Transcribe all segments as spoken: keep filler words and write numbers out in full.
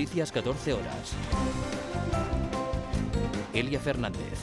Noticias catorce horas. Elia Fernández.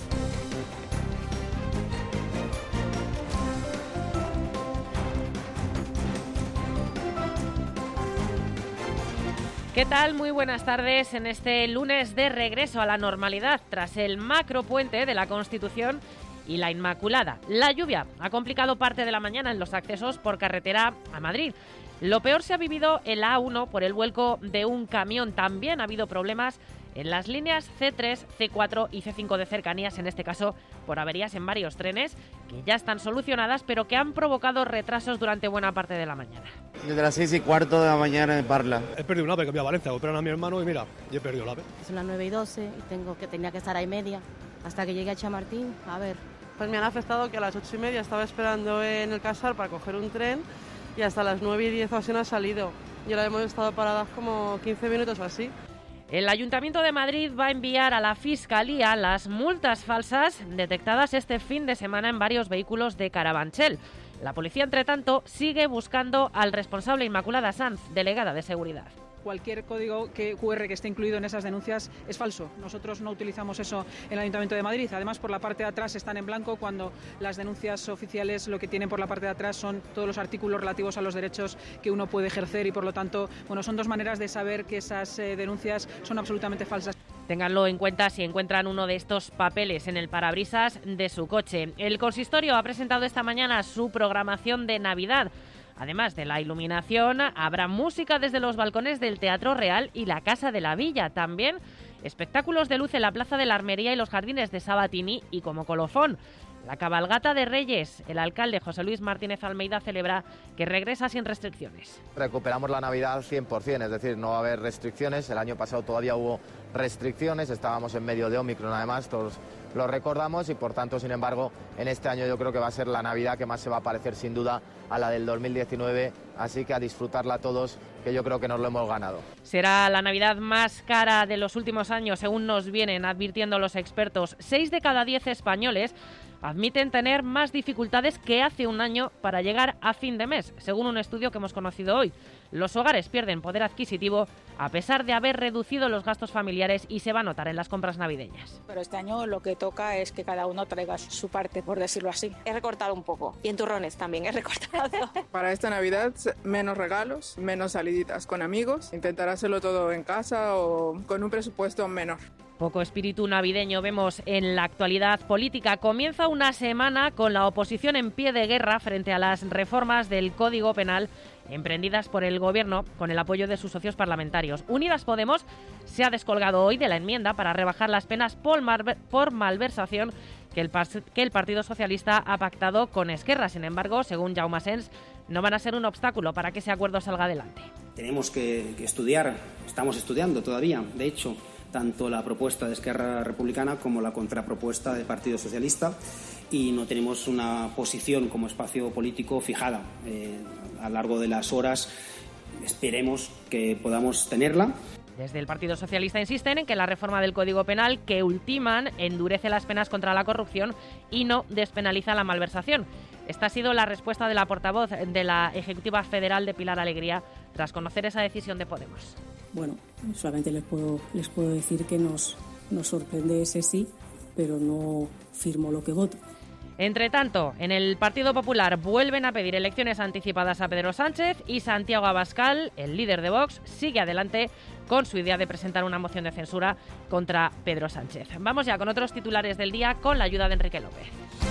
¿Qué tal? Muy buenas tardes en este lunes de regreso a la normalidad tras el macropuente de la Constitución y la Inmaculada. La lluvia ha complicado parte de la mañana en los accesos por carretera a Madrid. Lo peor se ha vivido en la A uno por el vuelco de un camión. También ha habido problemas en las líneas ce tres, ce cuatro y ce cinco de cercanías, en este caso por averías en varios trenes que ya están solucionadas, pero que han provocado retrasos durante buena parte de la mañana. Desde las seis y cuarto de la mañana en Parla. He perdido un ave que voy a Valencia, operan a mi hermano y mira, yo he perdido el ave. Son las nueve y doce y tengo que, tenía que estar ahí media hasta que llegue a Chamartín, a ver. Pues me han afectado que a las ocho y media estaba esperando en el Casar para coger un tren y hasta las nueve y diez o así no ha salido. Y ahora hemos estado paradas como quince minutos o así. El Ayuntamiento de Madrid va a enviar a la Fiscalía las multas falsas detectadas este fin de semana en varios vehículos de Carabanchel. La policía, entre tanto, sigue buscando al responsable Inmaculada Sanz, delegada de Seguridad. Cualquier código que cu erre que esté incluido en esas denuncias es falso. Nosotros no utilizamos eso en el Ayuntamiento de Madrid. Además, por la parte de atrás están en blanco, cuando las denuncias oficiales lo que tienen por la parte de atrás son todos los artículos relativos a los derechos que uno puede ejercer y, por lo tanto, bueno, son dos maneras de saber que esas eh, denuncias son absolutamente falsas. Ténganlo en cuenta si encuentran uno de estos papeles en el parabrisas de su coche. El consistorio ha presentado esta mañana su programación de Navidad. Además de la iluminación, habrá música desde los balcones del Teatro Real y la Casa de la Villa. También espectáculos de luz en la Plaza de la Armería y los jardines de Sabatini y como colofón. La cabalgata de Reyes. El alcalde José Luis Martínez Almeida celebra que regresa sin restricciones. Recuperamos la Navidad al cien por ciento, es decir, no va a haber restricciones. El año pasado todavía hubo restricciones, estábamos en medio de Omicron, además todos lo recordamos, y por tanto, sin embargo, en este año yo creo que va a ser la Navidad que más se va a parecer sin duda a la del dos mil diecinueve, así que a disfrutarla todos, que yo creo que nos lo hemos ganado. Será la Navidad más cara de los últimos años, según nos vienen advirtiendo los expertos. Seis de cada diez españoles admiten tener más dificultades que hace un año para llegar a fin de mes, según un estudio que hemos conocido hoy. Los hogares pierden poder adquisitivo a pesar de haber reducido los gastos familiares y se va a notar en las compras navideñas. Pero este año lo que toca es que cada uno traiga su parte, por decirlo así. He recortado un poco. Y en turrones también he recortado. Para esta Navidad, menos regalos, menos saliditas con amigos. Intentar hacerlo todo en casa o con un presupuesto menor. Poco espíritu navideño vemos en la actualidad política. Comienza una semana con la oposición en pie de guerra frente a las reformas del Código Penal emprendidas por el Gobierno con el apoyo de sus socios parlamentarios. Unidas Podemos se ha descolgado hoy de la enmienda para rebajar las penas por, malver- por malversación que el, que el Partido Socialista ha pactado con Esquerra. Sin embargo, según Jaume Sens, no van a ser un obstáculo para que ese acuerdo salga adelante. Tenemos que, que estudiar, estamos estudiando todavía, de hecho, tanto la propuesta de Esquerra Republicana como la contrapropuesta del Partido Socialista, y no tenemos una posición como espacio político fijada. Eh, a lo largo de las horas esperemos que podamos tenerla. Desde el Partido Socialista insisten en que la reforma del Código Penal que ultiman endurece las penas contra la corrupción y no despenaliza la malversación. Esta ha sido la respuesta de la portavoz de la Ejecutiva Federal de Pilar Alegría tras conocer esa decisión de Podemos. Bueno, solamente les puedo, les puedo decir que nos, nos sorprende ese sí, pero no firmo lo que voto. Entre tanto, en el Partido Popular vuelven a pedir elecciones anticipadas a Pedro Sánchez y Santiago Abascal, el líder de Vox, sigue adelante con su idea de presentar una moción de censura contra Pedro Sánchez. Vamos ya con otros titulares del día con la ayuda de Enrique López.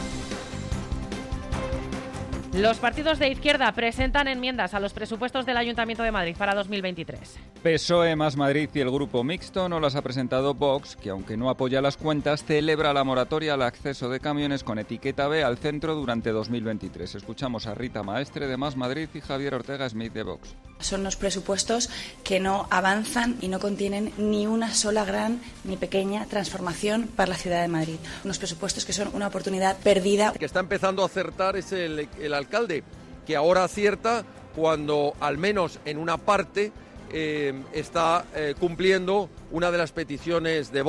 Los partidos de izquierda presentan enmiendas a los presupuestos del Ayuntamiento de Madrid para dos mil veintitrés. P S O E, Más Madrid y el Grupo Mixto no las ha presentado Vox, que aunque no apoya las cuentas, celebra la moratoria al acceso de camiones con etiqueta B al centro durante dos mil veintitrés. Escuchamos a Rita Maestre de Más Madrid y Javier Ortega Smith de Vox. Son unos presupuestos que no avanzan y no contienen ni una sola gran ni pequeña transformación para la ciudad de Madrid. Unos presupuestos que son una oportunidad perdida. El que está empezando a acertar es el, el alcalde, que ahora acierta cuando al menos en una parte eh, está eh, cumpliendo una de las peticiones de Vox.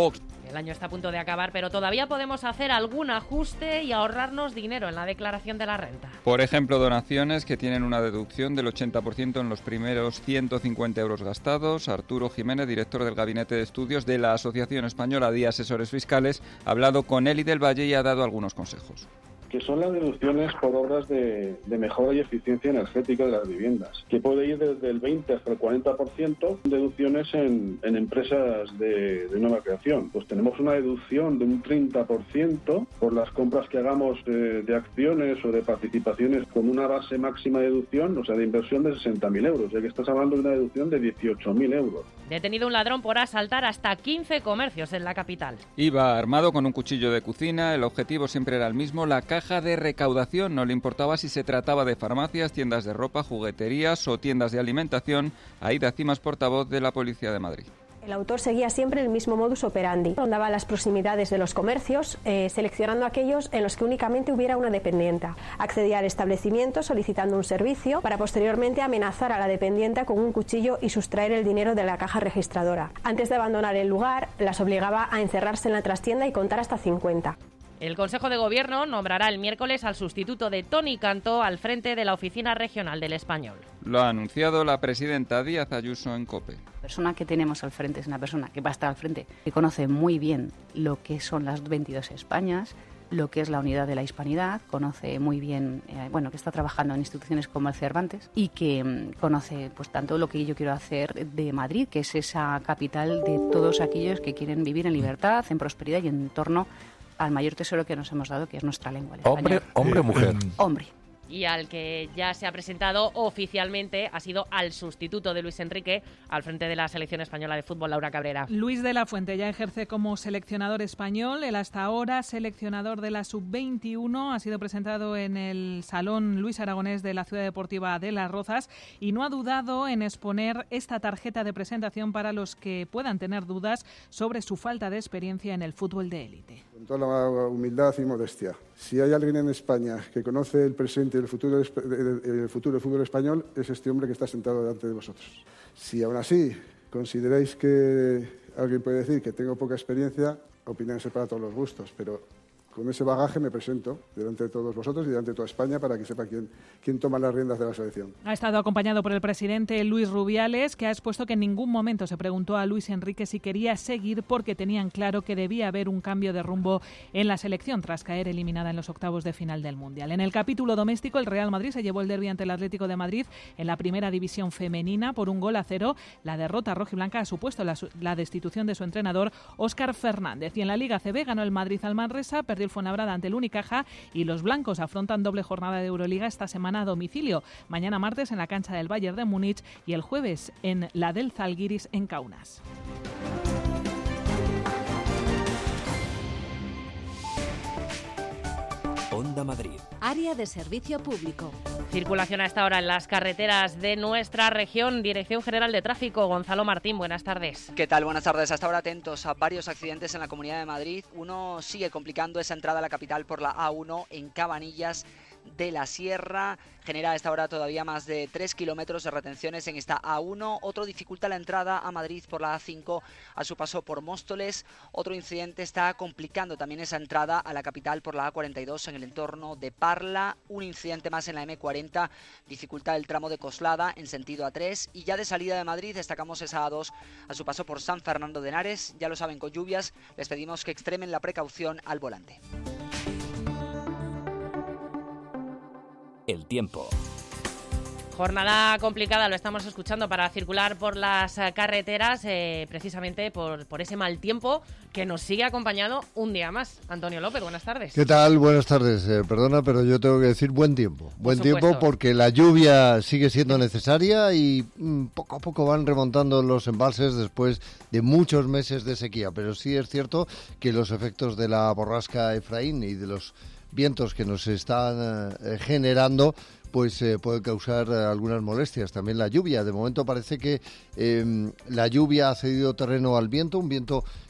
El año está a punto de acabar, pero todavía podemos hacer algún ajuste y ahorrarnos dinero en la declaración de la renta. Por ejemplo, donaciones que tienen una deducción del ochenta por ciento en los primeros ciento cincuenta euros gastados. Arturo Jiménez, director del Gabinete de Estudios de la Asociación Española de Asesores Fiscales, ha hablado con Eli del Valle y ha dado algunos consejos. Que son las deducciones por obras de, de mejora y eficiencia energética de las viviendas, que puede ir desde el veinte hasta el cuarenta por ciento, deducciones en, en empresas de, de nueva creación. Pues tenemos una deducción de un treinta por ciento por las compras que hagamos de, de acciones o de participaciones con una base máxima de deducción, o sea, de inversión de sesenta mil euros, ya que estás hablando de una deducción de dieciocho mil euros. Detenido un ladrón por asaltar hasta quince comercios en la capital. Iba armado con un cuchillo de cocina, el objetivo siempre era el mismo, la caja de recaudación. No le importaba si se trataba de farmacias, tiendas de ropa, jugueterías o tiendas de alimentación. Aida Cimas, portavoz de la Policía de Madrid. El autor seguía siempre el mismo modus operandi. Rondaba las proximidades de los comercios, eh, seleccionando aquellos en los que únicamente hubiera una dependienta. Accedía al establecimiento solicitando un servicio para posteriormente amenazar a la dependienta con un cuchillo y sustraer el dinero de la caja registradora. Antes de abandonar el lugar, las obligaba a encerrarse en la trastienda y contar hasta cincuenta. El Consejo de Gobierno nombrará el miércoles al sustituto de Toni Cantó al frente de la Oficina Regional del Español. Lo ha anunciado la presidenta Díaz Ayuso en COPE. La persona que tenemos al frente es una persona que va a estar al frente, que conoce muy bien lo que son las veintidós Españas, lo que es la unidad de la hispanidad, conoce muy bien, eh, bueno, que está trabajando en instituciones como el Cervantes y que mm, conoce pues tanto lo que yo quiero hacer de Madrid, que es esa capital de todos aquellos que quieren vivir en libertad, en prosperidad y en torno al mayor tesoro que nos hemos dado, que es nuestra lengua. El hombre, español. hombre o mujer. Hombre. Y al que ya se ha presentado oficialmente ha sido al sustituto de Luis Enrique al frente de la selección española de fútbol, Laura Cabrera. Luis de la Fuente ya ejerce como seleccionador español. El hasta ahora seleccionador de la sub veintiuno ha sido presentado en el Salón Luis Aragonés de la Ciudad Deportiva de Las Rozas y no ha dudado en exponer esta tarjeta de presentación para los que puedan tener dudas sobre su falta de experiencia en el fútbol de élite. Con toda la humildad y modestia, si hay alguien en España que conoce el presente y el futuro, el futuro del fútbol español, es este hombre que está sentado delante de vosotros. Si aún así consideráis que alguien puede decir que tengo poca experiencia, opínense para todos los gustos, pero con ese bagaje me presento delante de todos vosotros y delante de toda España para que sepa quién, quién toma las riendas de la selección. Ha estado acompañado por el presidente Luis Rubiales, que ha expuesto que en ningún momento se preguntó a Luis Enrique si quería seguir porque tenían claro que debía haber un cambio de rumbo en la selección tras caer eliminada en los octavos de final del Mundial. En el capítulo doméstico, el Real Madrid se llevó el derbi ante el Atlético de Madrid en la primera división femenina por un gol a cero. La derrota rojiblanca ha supuesto la, la destitución de su entrenador, Óscar Fernández. Y en la Liga A C B ganó el Madrid al Manresa, perdió el Fuenlabrada ante el Unicaja y los blancos afrontan doble jornada de Euroliga esta semana a domicilio. Mañana martes en la cancha del Bayern de Múnich y el jueves en la del Zalgiris en Kaunas. Onda Madrid. Área de servicio público. Circulación a esta hora en las carreteras de nuestra región. Dirección General de Tráfico, Gonzalo Martín, buenas tardes. ¿Qué tal? Buenas tardes. Hasta ahora atentos a varios accidentes en la Comunidad de Madrid. Uno sigue complicando esa entrada a la capital por la A uno en Cabanillas de la Sierra. Genera a esta hora todavía más de tres kilómetros de retenciones en esta A uno. Otro dificulta la entrada a Madrid por la A cinco a su paso por Móstoles. Otro incidente está complicando también esa entrada a la capital por la A cuarenta y dos en el entorno de Parla. Un incidente más en la M cuarenta dificulta el tramo de Coslada en sentido A tres. Y ya de salida de Madrid destacamos esa A dos a su paso por San Fernando de Henares. Ya lo saben, con lluvias les pedimos que extremen la precaución al volante. El tiempo. Jornada complicada, lo estamos escuchando, para circular por las carreteras, eh, precisamente por, por ese mal tiempo que nos sigue acompañando un día más. Antonio López, buenas tardes. ¿Qué tal? Buenas tardes. Eh, perdona, pero yo tengo que decir buen tiempo. Buen tiempo porque la lluvia sigue siendo necesaria y mm, poco a poco van remontando los embalses después de muchos meses de sequía. Pero sí es cierto que los efectos de la borrasca Efraín y de los vientos que nos están eh, generando pues eh, puede causar eh, algunas molestias. También la lluvia. De momento parece que eh, la lluvia ha cedido terreno al viento, un viento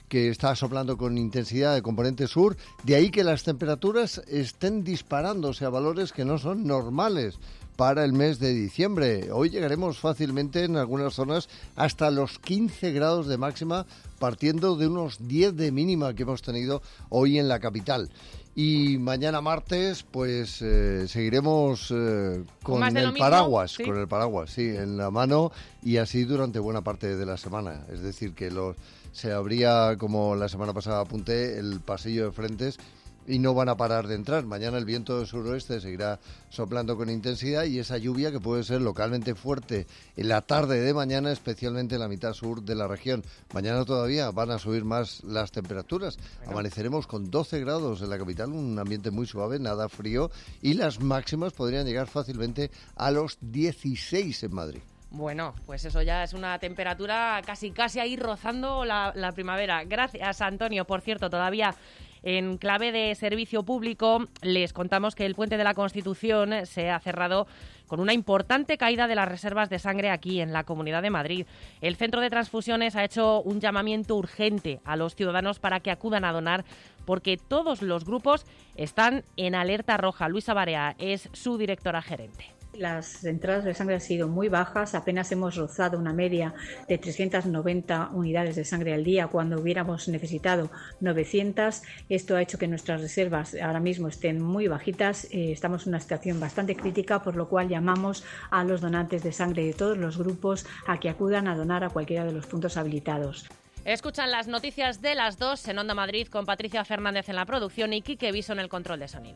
que está soplando con intensidad de componente sur, de ahí que las temperaturas estén disparándose a valores que no son normales para el mes de diciembre. Hoy llegaremos fácilmente en algunas zonas hasta los quince grados de máxima, partiendo de unos diez de mínima que hemos tenido hoy en la capital. Y mañana martes, pues eh, seguiremos eh, con el paraguas, ¿sí? con el paraguas, sí, en la mano, y así durante buena parte de la semana. Es decir, que los, se abría, como la semana pasada apunté, el pasillo de frentes y no van a parar de entrar. Mañana el viento del suroeste seguirá soplando con intensidad y esa lluvia que puede ser localmente fuerte en la tarde de mañana, especialmente en la mitad sur de la región. Mañana todavía van a subir más las temperaturas. Bueno. Amaneceremos con doce grados en la capital, un ambiente muy suave, nada frío, y las máximas podrían llegar fácilmente a los dieciséis en Madrid. Bueno, pues eso ya es una temperatura casi casi ahí rozando la, la primavera. Gracias, Antonio. Por cierto, todavía en clave de servicio público, les contamos que el Puente de la Constitución se ha cerrado con una importante caída de las reservas de sangre aquí en la Comunidad de Madrid. El Centro de Transfusiones ha hecho un llamamiento urgente a los ciudadanos para que acudan a donar, porque todos los grupos están en alerta roja. Luisa Barea es su directora gerente. Las entradas de sangre han sido muy bajas, apenas hemos rozado una media de trescientas noventa unidades de sangre al día cuando hubiéramos necesitado novecientas. Esto ha hecho que nuestras reservas ahora mismo estén muy bajitas. Eh, estamos en una situación bastante crítica, por lo cual llamamos a los donantes de sangre de todos los grupos a que acudan a donar a cualquiera de los puntos habilitados. Escuchan las noticias de las dos en Onda Madrid con Patricia Fernández en la producción y Quique Viso en el control de sonido.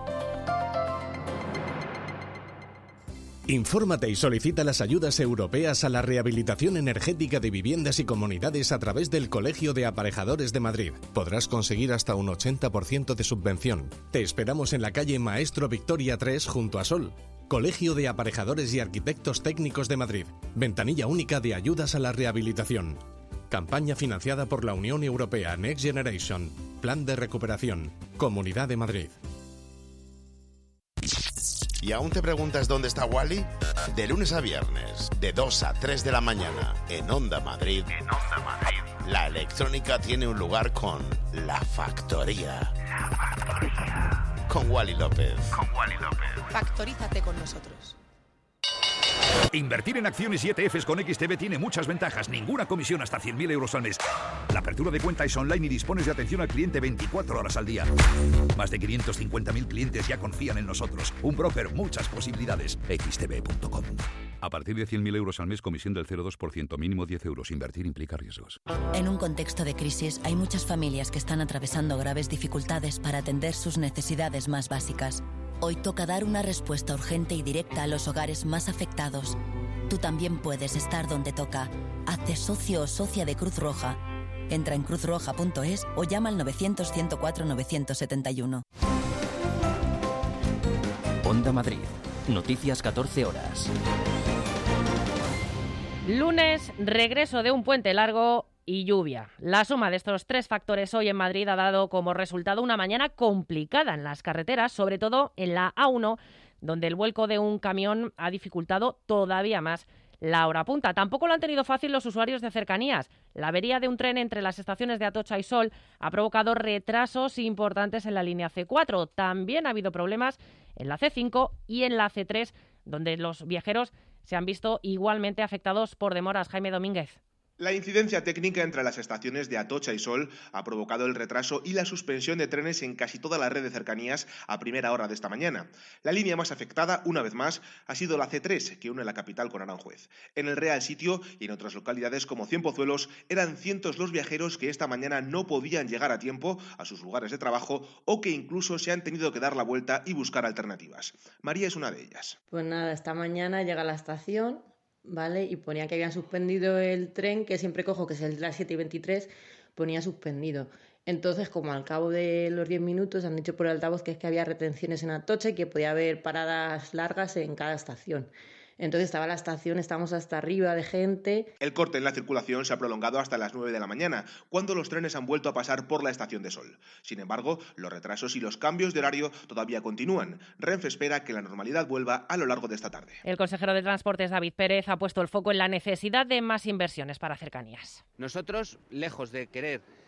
Infórmate y solicita las ayudas europeas a la rehabilitación energética de viviendas y comunidades a través del Colegio de Aparejadores de Madrid. Podrás conseguir hasta un ochenta por ciento de subvención. Te esperamos en la calle Maestro Victoria tres junto a Sol. Colegio de Aparejadores y Arquitectos Técnicos de Madrid. Ventanilla única de ayudas a la rehabilitación. Campaña financiada por la Unión Europea Next Generation. Plan de recuperación. Comunidad de Madrid. ¿Y aún te preguntas dónde está Wally? De lunes a viernes, de dos a tres de la mañana, en Onda Madrid. En Onda Madrid. La electrónica tiene un lugar con La Factoría. La Factoría. Con Wally López. Con Wally López. Factorízate con nosotros. Invertir en acciones y E T Fs con X T B tiene muchas ventajas. Ninguna comisión hasta cien mil euros al mes. La apertura de cuenta es online y dispones de atención al cliente veinticuatro horas al día. Más de quinientos cincuenta mil clientes ya confían en nosotros. Un broker, muchas posibilidades. equis te be punto com. A partir de cien mil euros al mes, comisión del cero coma dos por ciento, mínimo diez euros. Invertir implica riesgos. En un contexto de crisis, hay muchas familias que están atravesando graves dificultades para atender sus necesidades más básicas. Hoy toca dar una respuesta urgente y directa a los hogares más afectados. Tú también puedes estar donde toca. Hazte socio o socia de Cruz Roja. Entra en cruz roja punto es o llama al novecientos, ciento cuatro, novecientos setenta y uno. Onda Madrid. Noticias catorce horas. Lunes, regreso de un puente largo y lluvia. La suma de estos tres factores hoy en Madrid ha dado como resultado una mañana complicada en las carreteras, sobre todo en la A uno, donde el vuelco de un camión ha dificultado todavía más la hora punta. Tampoco lo han tenido fácil los usuarios de cercanías. La avería de un tren entre las estaciones de Atocha y Sol ha provocado retrasos importantes en la línea ce cuatro. También ha habido problemas en la ce cinco y en la ce tres, donde los viajeros se han visto igualmente afectados por demoras. Jaime Domínguez. La incidencia técnica entre las estaciones de Atocha y Sol ha provocado el retraso y la suspensión de trenes en casi toda la red de cercanías a primera hora de esta mañana. La línea más afectada, una vez más, ha sido la ce tres, que une la capital con Aranjuez. En el Real Sitio y en otras localidades como Cienpozuelos, eran cientos los viajeros que esta mañana no podían llegar a tiempo a sus lugares de trabajo o que incluso se han tenido que dar la vuelta y buscar alternativas. María es una de ellas. Pues nada, esta mañana llega a la estación, ¿vale? Y ponía que habían suspendido el tren que siempre cojo, que es el de las siete y veintitrés, ponía suspendido. Entonces, como al cabo de los diez minutos han dicho por el altavoz que es que había retenciones en Atocha y que podía haber paradas largas en cada estación. Entonces estaba la estación, estábamos hasta arriba de gente. El corte en la circulación se ha prolongado hasta las nueve de la mañana, cuando los trenes han vuelto a pasar por la estación de Sol. Sin embargo, los retrasos y los cambios de horario todavía continúan. Renfe espera que la normalidad vuelva a lo largo de esta tarde. El consejero de Transportes, David Pérez, ha puesto el foco en la necesidad de más inversiones para cercanías. Nosotros, lejos de querer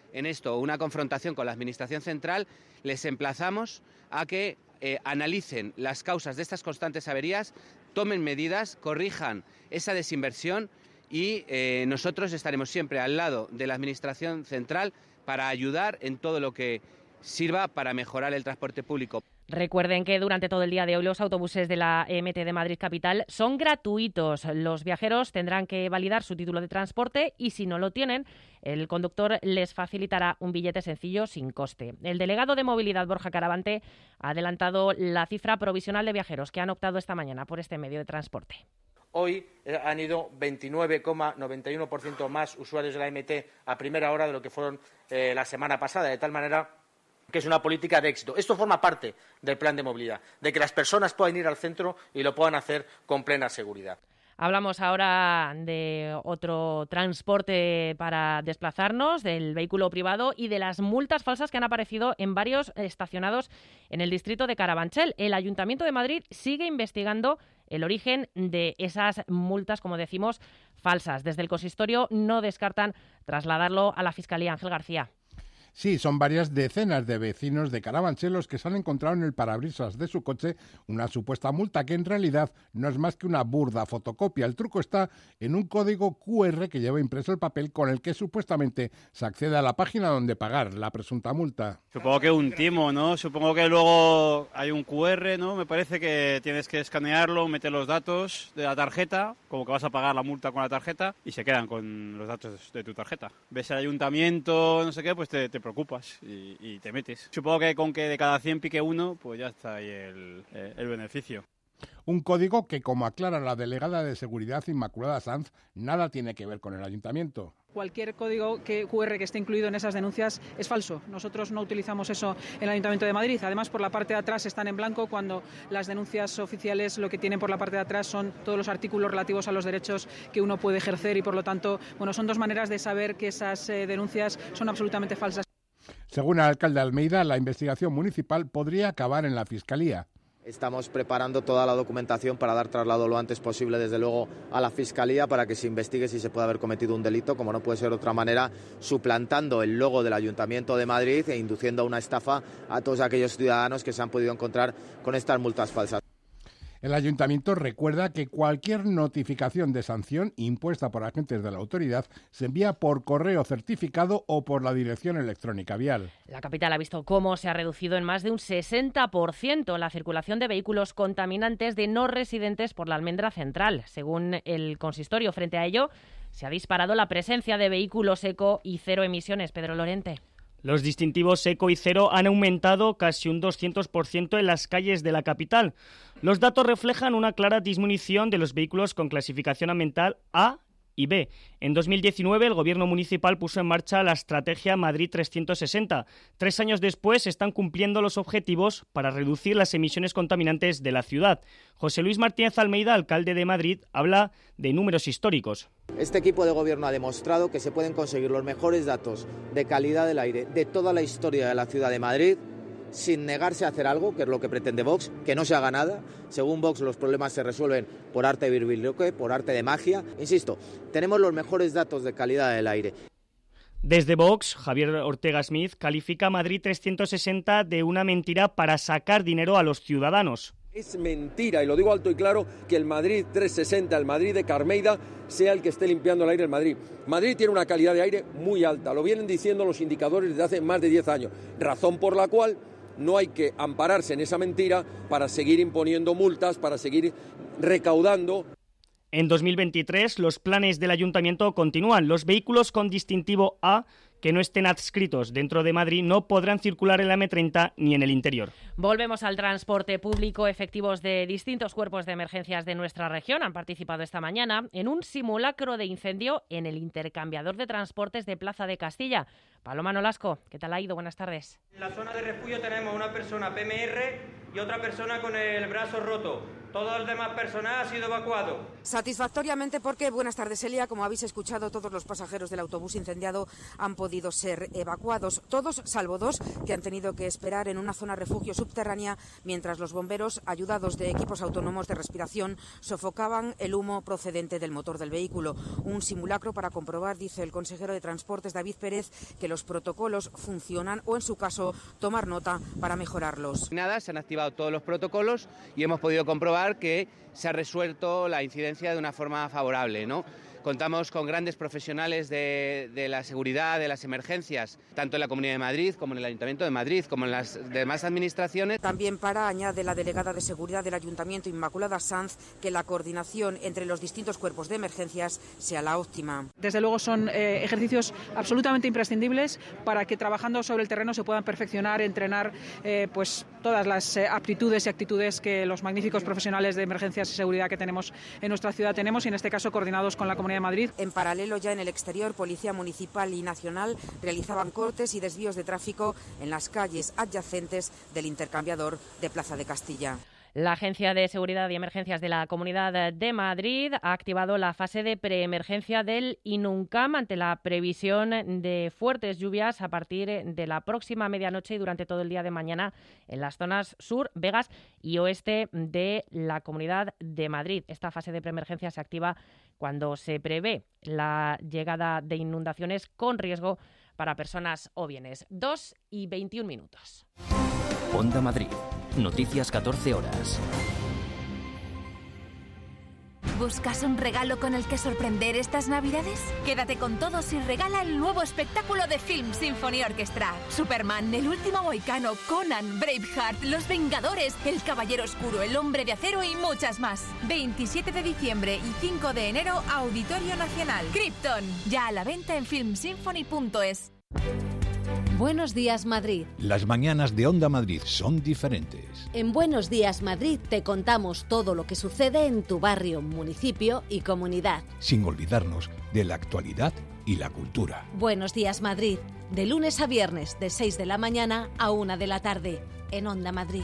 en esto una confrontación con la Administración central, les emplazamos a que eh, analicen las causas de estas constantes averías, tomen medidas, corrijan esa desinversión y eh, nosotros estaremos siempre al lado de la Administración central para ayudar en todo lo que sirva para mejorar el transporte público. Recuerden que durante todo el día de hoy los autobuses de la E M T de Madrid Capital son gratuitos. Los viajeros tendrán que validar su título de transporte y si no lo tienen, el conductor les facilitará un billete sencillo sin coste. El delegado de Movilidad, Borja Caravante, ha adelantado la cifra provisional de viajeros que han optado esta mañana por este medio de transporte. Hoy han ido veintinueve coma noventa y uno por ciento más usuarios de la E M T a primera hora de lo que fueron eh, la semana pasada, de tal manera que es una política de éxito. Esto forma parte del plan de movilidad, de que las personas puedan ir al centro y lo puedan hacer con plena seguridad. Hablamos ahora de otro transporte para desplazarnos, del vehículo privado y de las multas falsas que han aparecido en varios estacionados en el distrito de Carabanchel. El Ayuntamiento de Madrid sigue investigando el origen de esas multas, como decimos, falsas. Desde el consistorio no descartan trasladarlo a la Fiscalía. Ángel García. Sí, son varias decenas de vecinos de Carabanchel los que se han encontrado en el parabrisas de su coche una supuesta multa que en realidad no es más que una burda fotocopia. El truco está en un código cu erre que lleva impreso el papel con el que supuestamente se accede a la página donde pagar la presunta multa. Supongo que un timo, ¿no? Supongo que luego hay un cu erre, ¿no? Me parece que tienes que escanearlo, meter los datos de la tarjeta, como que vas a pagar la multa con la tarjeta y se quedan con los datos de tu tarjeta. Ves el ayuntamiento, no sé qué, pues te, te preocupas y, y te metes. Supongo que con que de cada cien pique uno, pues ya está ahí el, eh, el beneficio. Un código que, como aclara la delegada de Seguridad Inmaculada Sanz, nada tiene que ver con el ayuntamiento. Cualquier código que, cu erre que esté incluido en esas denuncias es falso. Nosotros no utilizamos eso en el Ayuntamiento de Madrid. Además, por la parte de atrás están en blanco cuando las denuncias oficiales lo que tienen por la parte de atrás son todos los artículos relativos a los derechos que uno puede ejercer y, por lo tanto, bueno, son dos maneras de saber que esas eh, denuncias son absolutamente falsas. Según el alcalde Almeida, la investigación municipal podría acabar en la Fiscalía. Estamos preparando toda la documentación para dar traslado lo antes posible, desde luego, a la Fiscalía para que se investigue si se puede haber cometido un delito, como no puede ser de otra manera, suplantando el logo del Ayuntamiento de Madrid e induciendo a una estafa a todos aquellos ciudadanos que se han podido encontrar con estas multas falsas. El Ayuntamiento recuerda que cualquier notificación de sanción impuesta por agentes de la autoridad se envía por correo certificado o por la dirección electrónica vial. La capital ha visto cómo se ha reducido en más de un sesenta por ciento la circulación de vehículos contaminantes de no residentes por la Almendra Central. Según el consistorio, frente a ello, se ha disparado la presencia de vehículos eco y cero emisiones. Pedro Lorente. Los distintivos eco y cero han aumentado casi un doscientos por ciento en las calles de la capital. Los datos reflejan una clara disminución de los vehículos con clasificación ambiental A y B. En dos mil diecinueve el Gobierno municipal puso en marcha la estrategia Madrid trescientos sesenta. Tres años después están cumpliendo los objetivos para reducir las emisiones contaminantes de la ciudad. José Luis Martínez Almeida, alcalde de Madrid, habla de números históricos. Este equipo de gobierno ha demostrado que se pueden conseguir los mejores datos de calidad del aire de toda la historia de la ciudad de Madrid, sin negarse a hacer algo, que es lo que pretende Vox, que no se haga nada. Según Vox, los problemas se resuelven por arte de birbilioque, por arte de magia. Insisto, tenemos los mejores datos de calidad del aire. Desde Vox, Javier Ortega Smith califica a Madrid trescientos sesenta de una mentira para sacar dinero a los ciudadanos. Es mentira, y lo digo alto y claro, que el Madrid trescientos sesenta, el Madrid de Carmeida, sea el que esté limpiando el aire en Madrid. Madrid tiene una calidad de aire muy alta, lo vienen diciendo los indicadores desde hace más de diez años, razón por la cual no hay que ampararse en esa mentira para seguir imponiendo multas, para seguir recaudando. En dos mil veintitrés los planes del Ayuntamiento continúan. Los vehículos con distintivo A que no estén adscritos dentro de Madrid no podrán circular en la eme treinta ni en el interior. Volvemos al transporte público. Efectivos de distintos cuerpos de emergencias de nuestra región han participado esta mañana en un simulacro de incendio en el intercambiador de transportes de Plaza de Castilla. Paloma Nolasco, ¿qué tal ha ido? Buenas tardes. En la zona de refugio tenemos una persona pe eme erre y otra persona con el brazo roto. Todo el demás personal ha sido evacuado. Satisfactoriamente porque, buenas tardes Elia, como habéis escuchado, todos los pasajeros del autobús incendiado han podido ser evacuados. Todos, salvo dos, que han tenido que esperar en una zona refugio subterránea mientras los bomberos, ayudados de equipos autónomos de respiración, sofocaban el humo procedente del motor del vehículo. Un simulacro para comprobar, dice el consejero de Transportes David Pérez, que los protocolos funcionan o, en su caso, tomar nota para mejorarlos. Nada, se han activado todos los protocolos y hemos podido comprobar que se ha resuelto la incidencia de una forma favorable, ¿no? Contamos con grandes profesionales de, de la seguridad, de las emergencias, tanto en la Comunidad de Madrid como en el Ayuntamiento de Madrid, como en las demás administraciones. También para, añade la delegada de Seguridad del Ayuntamiento, Inmaculada Sanz, que la coordinación entre los distintos cuerpos de emergencias sea la óptima. Desde luego son eh, ejercicios absolutamente imprescindibles para que, trabajando sobre el terreno, se puedan perfeccionar, entrenar eh, pues todas las eh, aptitudes y actitudes que los magníficos profesionales de emergencias y seguridad que tenemos en nuestra ciudad tenemos, y en este caso coordinados con la Comunidad de Madrid. En paralelo, ya en el exterior, Policía Municipal y Nacional realizaban cortes y desvíos de tráfico en las calles adyacentes del intercambiador de Plaza de Castilla. La Agencia de Seguridad y Emergencias de la Comunidad de Madrid ha activado la fase de preemergencia del INUNCAM ante la previsión de fuertes lluvias a partir de la próxima medianoche y durante todo el día de mañana en las zonas sur, Vegas y oeste de la Comunidad de Madrid. Esta fase de preemergencia se activa cuando se prevé la llegada de inundaciones con riesgo para personas o bienes. Dos y veintiún minutos. Onda Madrid. Noticias catorce horas. ¿Buscas un regalo con el que sorprender estas Navidades? Quédate con todos y regala el nuevo espectáculo de Film Symphony Orchestra. Superman, El último mohicano, Conan, Braveheart, Los Vengadores, El Caballero Oscuro, El Hombre de Acero y muchas más. veintisiete de diciembre y cinco de enero, Auditorio Nacional. Krypton, ya a la venta en film symphony punto es. Buenos días, Madrid. Las mañanas de Onda Madrid son diferentes. En Buenos días, Madrid te contamos todo lo que sucede en tu barrio, municipio y comunidad. Sin olvidarnos de la actualidad y la cultura. Buenos días, Madrid. De lunes a viernes, de seis de la mañana a una de la tarde, en Onda Madrid.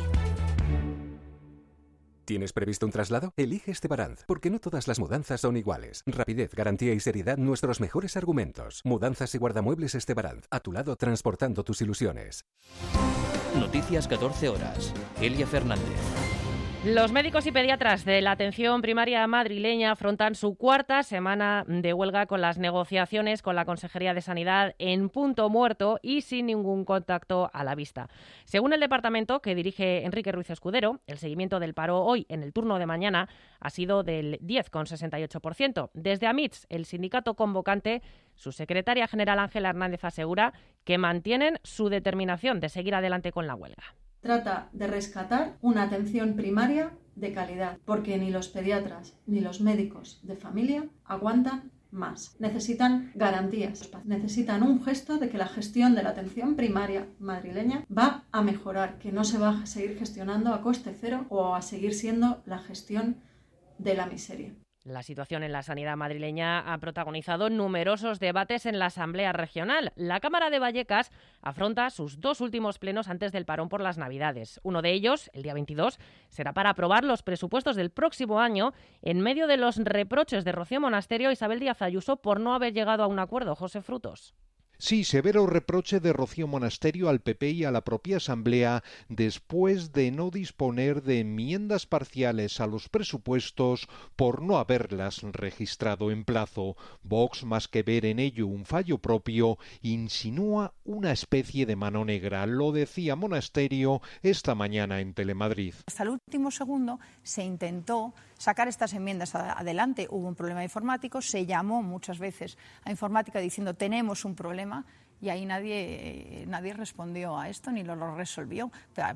¿Tienes previsto un traslado? Elige Estebaranz, porque no todas las mudanzas son iguales. Rapidez, garantía y seriedad, nuestros mejores argumentos. Mudanzas y guardamuebles Estebaranz, a tu lado transportando tus ilusiones. Noticias catorce horas. Elia Fernández. Los médicos y pediatras de la atención primaria madrileña afrontan su cuarta semana de huelga con las negociaciones con la Consejería de Sanidad en punto muerto y sin ningún contacto a la vista. Según el departamento que dirige Enrique Ruiz Escudero, el seguimiento del paro hoy en el turno de mañana ha sido del diez coma sesenta y ocho por ciento. Desde AMITS, el sindicato convocante, su secretaria general Ángela Hernández asegura que mantienen su determinación de seguir adelante con la huelga. Trata de rescatar una atención primaria de calidad, porque ni los pediatras ni los médicos de familia aguantan más. Necesitan garantías, necesitan un gesto de que la gestión de la atención primaria madrileña va a mejorar, que no se va a seguir gestionando a coste cero o a seguir siendo la gestión de la miseria. La situación en la sanidad madrileña ha protagonizado numerosos debates en la Asamblea Regional. La Cámara de Vallecas afronta sus dos últimos plenos antes del parón por las Navidades. Uno de ellos, el día veintidós, será para aprobar los presupuestos del próximo año en medio de los reproches de Rocío Monasterio e Isabel Díaz Ayuso por no haber llegado a un acuerdo. José Frutos. Sí, severo reproche de Rocío Monasterio al P P y a la propia Asamblea después de no disponer de enmiendas parciales a los presupuestos por no haberlas registrado en plazo. Vox, más que ver en ello un fallo propio, insinúa una especie de mano negra. Lo decía Monasterio esta mañana en Telemadrid. Hasta el último segundo se intentó sacar estas enmiendas adelante. Hubo un problema informático, se llamó muchas veces a informática diciendo tenemos un problema y ahí nadie, nadie respondió a esto ni lo, lo resolvió.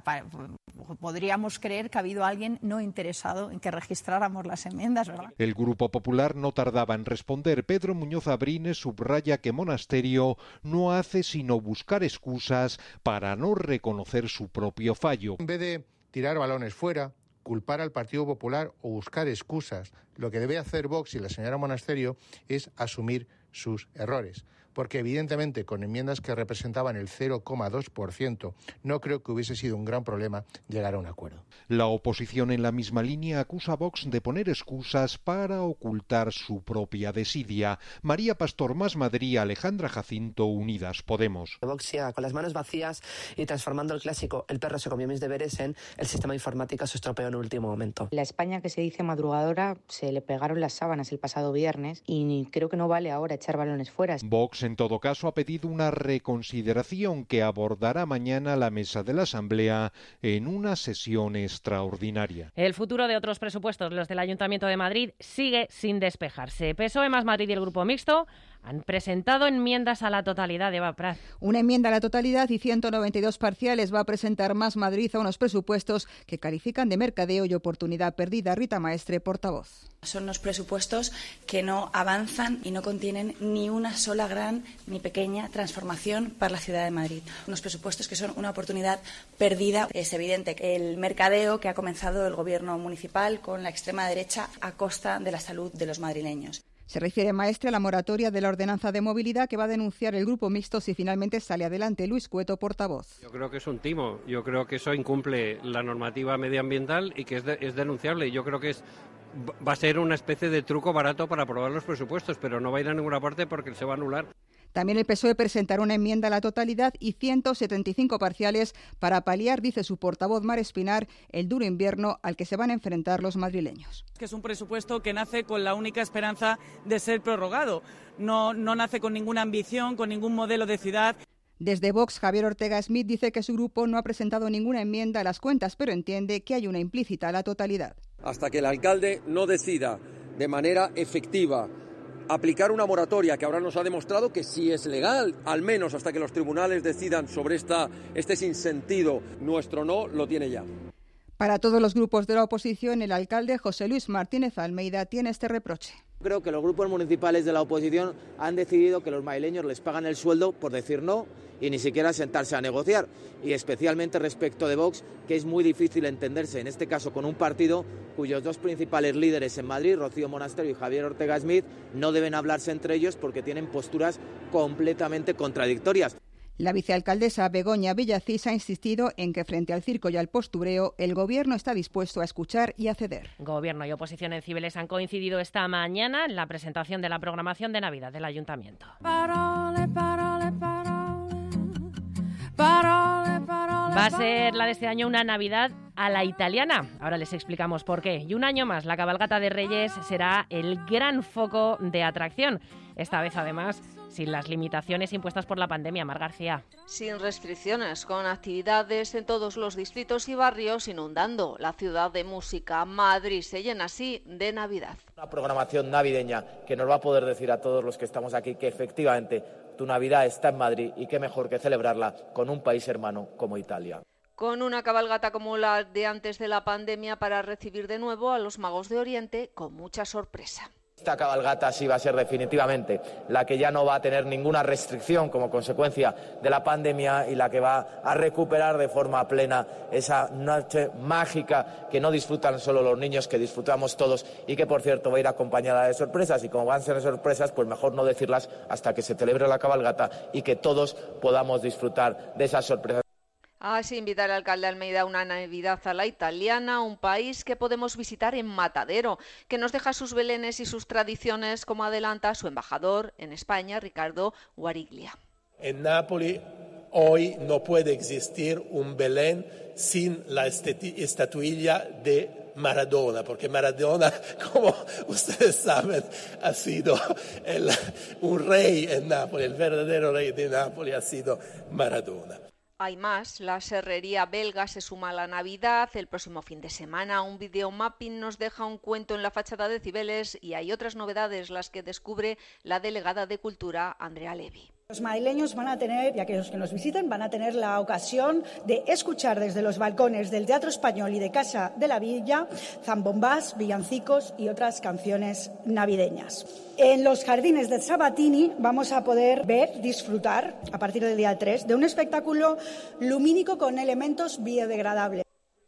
Podríamos creer que ha habido alguien no interesado en que registráramos las enmiendas, ¿verdad? El Grupo Popular no tardaba en responder. Pedro Muñoz Abrines subraya que Monasterio no hace sino buscar excusas para no reconocer su propio fallo. En vez de tirar balones fuera, culpar al Partido Popular o buscar excusas, lo que debe hacer Vox y la señora Monasterio es asumir sus errores. porque evidentemente con enmiendas que representaban el cero coma dos por ciento no creo que hubiese sido un gran problema llegar a un acuerdo. La oposición en la misma línea acusa a Vox de poner excusas para ocultar su propia desidia. María Pastor, Más Madrid, Alejandra Jacinto, Unidas Podemos. Vox siga con las manos vacías y transformando el clásico "el perro se comió mis deberes" en "el sistema informático se estropeó en el último momento". La España que se dice madrugadora se le pegaron las sábanas el pasado viernes y creo que no vale ahora echar balones fuera. Vox, en todo caso, ha pedido una reconsideración que abordará mañana la mesa de la Asamblea en una sesión extraordinaria. El futuro de otros presupuestos, los del Ayuntamiento de Madrid, sigue sin despejarse. P S O E, Más Madrid y el Grupo Mixto han presentado enmiendas a la totalidad de Eva Prat. Una enmienda a la totalidad y ciento noventa y dos parciales va a presentar Más Madrid a unos presupuestos que califican de mercadeo y oportunidad perdida. Rita Maestre, portavoz. Son unos presupuestos que no avanzan y no contienen ni una sola gran ni pequeña transformación para la ciudad de Madrid. Unos presupuestos que son una oportunidad perdida. Es evidente que el mercadeo que ha comenzado el gobierno municipal con la extrema derecha a costa de la salud de los madrileños. Se refiere, Maestre, a la moratoria de la ordenanza de movilidad que va a denunciar el Grupo Mixto si finalmente sale adelante. Luis Cueto, portavoz. Yo creo que es un timo. Yo creo que eso incumple la normativa medioambiental y que es, de, es denunciable. Yo creo que es va a ser una especie de truco barato para aprobar los presupuestos, pero no va a ir a ninguna parte porque se va a anular. También el P S O E presentará una enmienda a la totalidad y ciento setenta y cinco parciales para paliar, dice su portavoz Mar Espinar, el duro invierno al que se van a enfrentar los madrileños. Que es un presupuesto que nace con la única esperanza de ser prorrogado. No, no nace con ninguna ambición, con ningún modelo de ciudad. Desde Vox, Javier Ortega Smith dice que su grupo no ha presentado ninguna enmienda a las cuentas, pero entiende que hay una implícita a la totalidad. Hasta que el alcalde no decida de manera efectiva aplicar una moratoria que ahora nos ha demostrado que sí es legal, al menos hasta que los tribunales decidan sobre esta, este sinsentido, nuestro no lo tiene ya. Para todos los grupos de la oposición, el alcalde José Luis Martínez Almeida tiene este reproche. Creo que los grupos municipales de la oposición han decidido que los madrileños les pagan el sueldo por decir no y ni siquiera sentarse a negociar. Y especialmente respecto de Vox, que es muy difícil entenderse, en este caso con un partido cuyos dos principales líderes en Madrid, Rocío Monasterio y Javier Ortega Smith, no deben hablarse entre ellos porque tienen posturas completamente contradictorias. La vicealcaldesa Begoña Villacís ha insistido en que frente al circo y al postureo, el Gobierno está dispuesto a escuchar y a ceder. Gobierno y oposición en Cibeles han coincidido esta mañana en la presentación de la programación de Navidad del Ayuntamiento. Parole, parole, parole, parole, parole, Va a ser la de este año una Navidad a la italiana. Ahora les explicamos por qué. Y un año más, la cabalgata de Reyes será el gran foco de atracción. Esta vez, además, sin las limitaciones impuestas por la pandemia. Mar García. Sin restricciones, con actividades en todos los distritos y barrios, inundando la ciudad de música. Madrid se llena así de Navidad. Una programación navideña que nos va a poder decir a todos los que estamos aquí que efectivamente tu Navidad está en Madrid y qué mejor que celebrarla con un país hermano como Italia. Con una cabalgata como la de antes de la pandemia para recibir de nuevo a los magos de Oriente con mucha sorpresa. Esta cabalgata sí va a ser definitivamente la que ya no va a tener ninguna restricción como consecuencia de la pandemia y la que va a recuperar de forma plena esa noche mágica que no disfrutan solo los niños, que disfrutamos todos y que, por cierto, va a ir acompañada de sorpresas. Y como van a ser sorpresas, pues mejor no decirlas hasta que se celebre la cabalgata y que todos podamos disfrutar de esas sorpresas. Así invita el alcalde Almeida a una Navidad a la italiana, un país que podemos visitar en Matadero, que nos deja sus belenes y sus tradiciones, como adelanta su embajador en España, Ricardo Guariglia. En Nápoles hoy no puede existir un Belén sin la estatuilla de Maradona, porque Maradona, como ustedes saben, ha sido el, un rey en Nápoles, el verdadero rey de Nápoles ha sido Maradona. Hay más, la serrería belga se suma a la Navidad. El próximo fin de semana un videomapping nos deja un cuento en la fachada de Cibeles y hay otras novedades, las que descubre la delegada de Cultura, Andrea Levy. Los madrileños van a tener, y aquellos que nos visiten, van a tener la ocasión de escuchar desde los balcones del Teatro Español y de Casa de la Villa zambombás, villancicos y otras canciones navideñas. En los jardines de Sabatini vamos a poder ver, disfrutar, a partir del día tres, de un espectáculo lumínico con elementos biodegradables.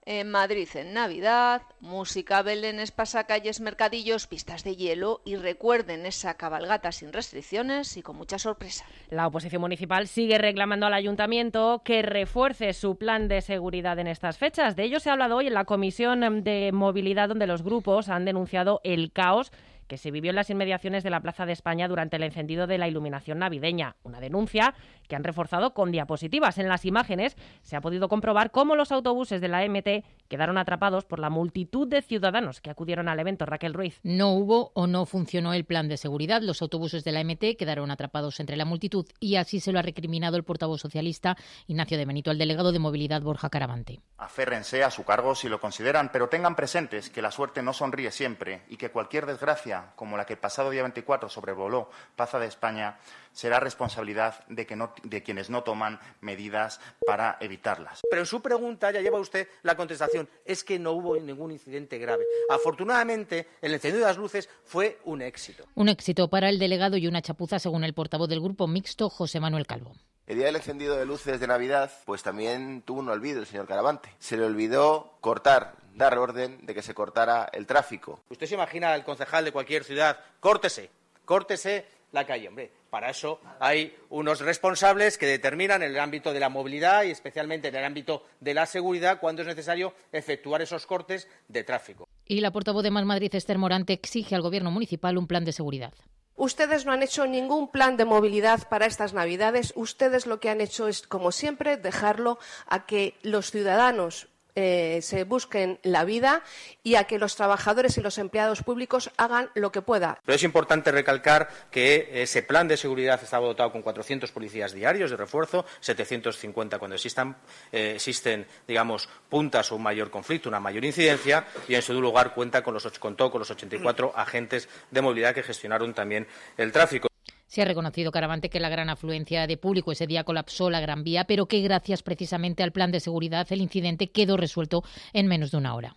En Madrid en Navidad, música, belenes, pasacalles, mercadillos, pistas de hielo y recuerden esa cabalgata sin restricciones y con mucha sorpresa. La oposición municipal sigue reclamando al ayuntamiento que refuerce su plan de seguridad en estas fechas. De ello se ha hablado hoy en la Comisión de Movilidad, donde los grupos han denunciado el caos que se vivió en las inmediaciones de la Plaza de España durante el encendido de la iluminación navideña. Una denuncia que han reforzado con diapositivas. En las imágenes se ha podido comprobar cómo los autobuses de la M T quedaron atrapados por la multitud de ciudadanos que acudieron al evento. Raquel Ruiz. No hubo o no funcionó el plan de seguridad. Los autobuses de la M T quedaron atrapados entre la multitud y así se lo ha recriminado el portavoz socialista Ignacio de Benito al delegado de Movilidad Borja Caravante. Aférrense a su cargo si lo consideran, pero tengan presentes que la suerte no sonríe siempre y que cualquier desgracia como la que el pasado día veinticuatro sobrevoló Plaza de España, será responsabilidad de, que no, de quienes no toman medidas para evitarlas. Pero en su pregunta ya lleva usted la contestación, es que no hubo ningún incidente grave. Afortunadamente, el encendido de las luces fue un éxito. Un éxito para el delegado y una chapuza, según el portavoz del Grupo Mixto, José Manuel Calvo. El día del encendido de luces de Navidad, pues también tuvo un olvido el señor Caravante. Se le olvidó cortar, dar orden de que se cortara el tráfico. ¿Usted se imagina al concejal de cualquier ciudad? Córtese, córtese la calle, hombre. Para eso hay unos responsables que determinan en el ámbito de la movilidad y especialmente en el ámbito de la seguridad cuando es necesario efectuar esos cortes de tráfico. Y la portavoz de Más Madrid, Esther Morante, exige al Gobierno municipal un plan de seguridad. Ustedes no han hecho ningún plan de movilidad para estas Navidades. Ustedes lo que han hecho es, como siempre, dejarlo a que los ciudadanos eh, se busquen la vida y a que los trabajadores y los empleados públicos hagan lo que puedan. Pero es importante recalcar que ese plan de seguridad estaba dotado con cuatrocientos policías diarios de refuerzo, setecientos cincuenta cuando existan, eh, existen, digamos, puntas o un mayor conflicto, una mayor incidencia, y en su lugar cuenta con los, contó con los ochenta y cuatro agentes de movilidad que gestionaron también el tráfico. Se ha reconocido Caravante que la gran afluencia de público ese día colapsó la Gran Vía, pero que gracias precisamente al plan de seguridad el incidente quedó resuelto en menos de una hora.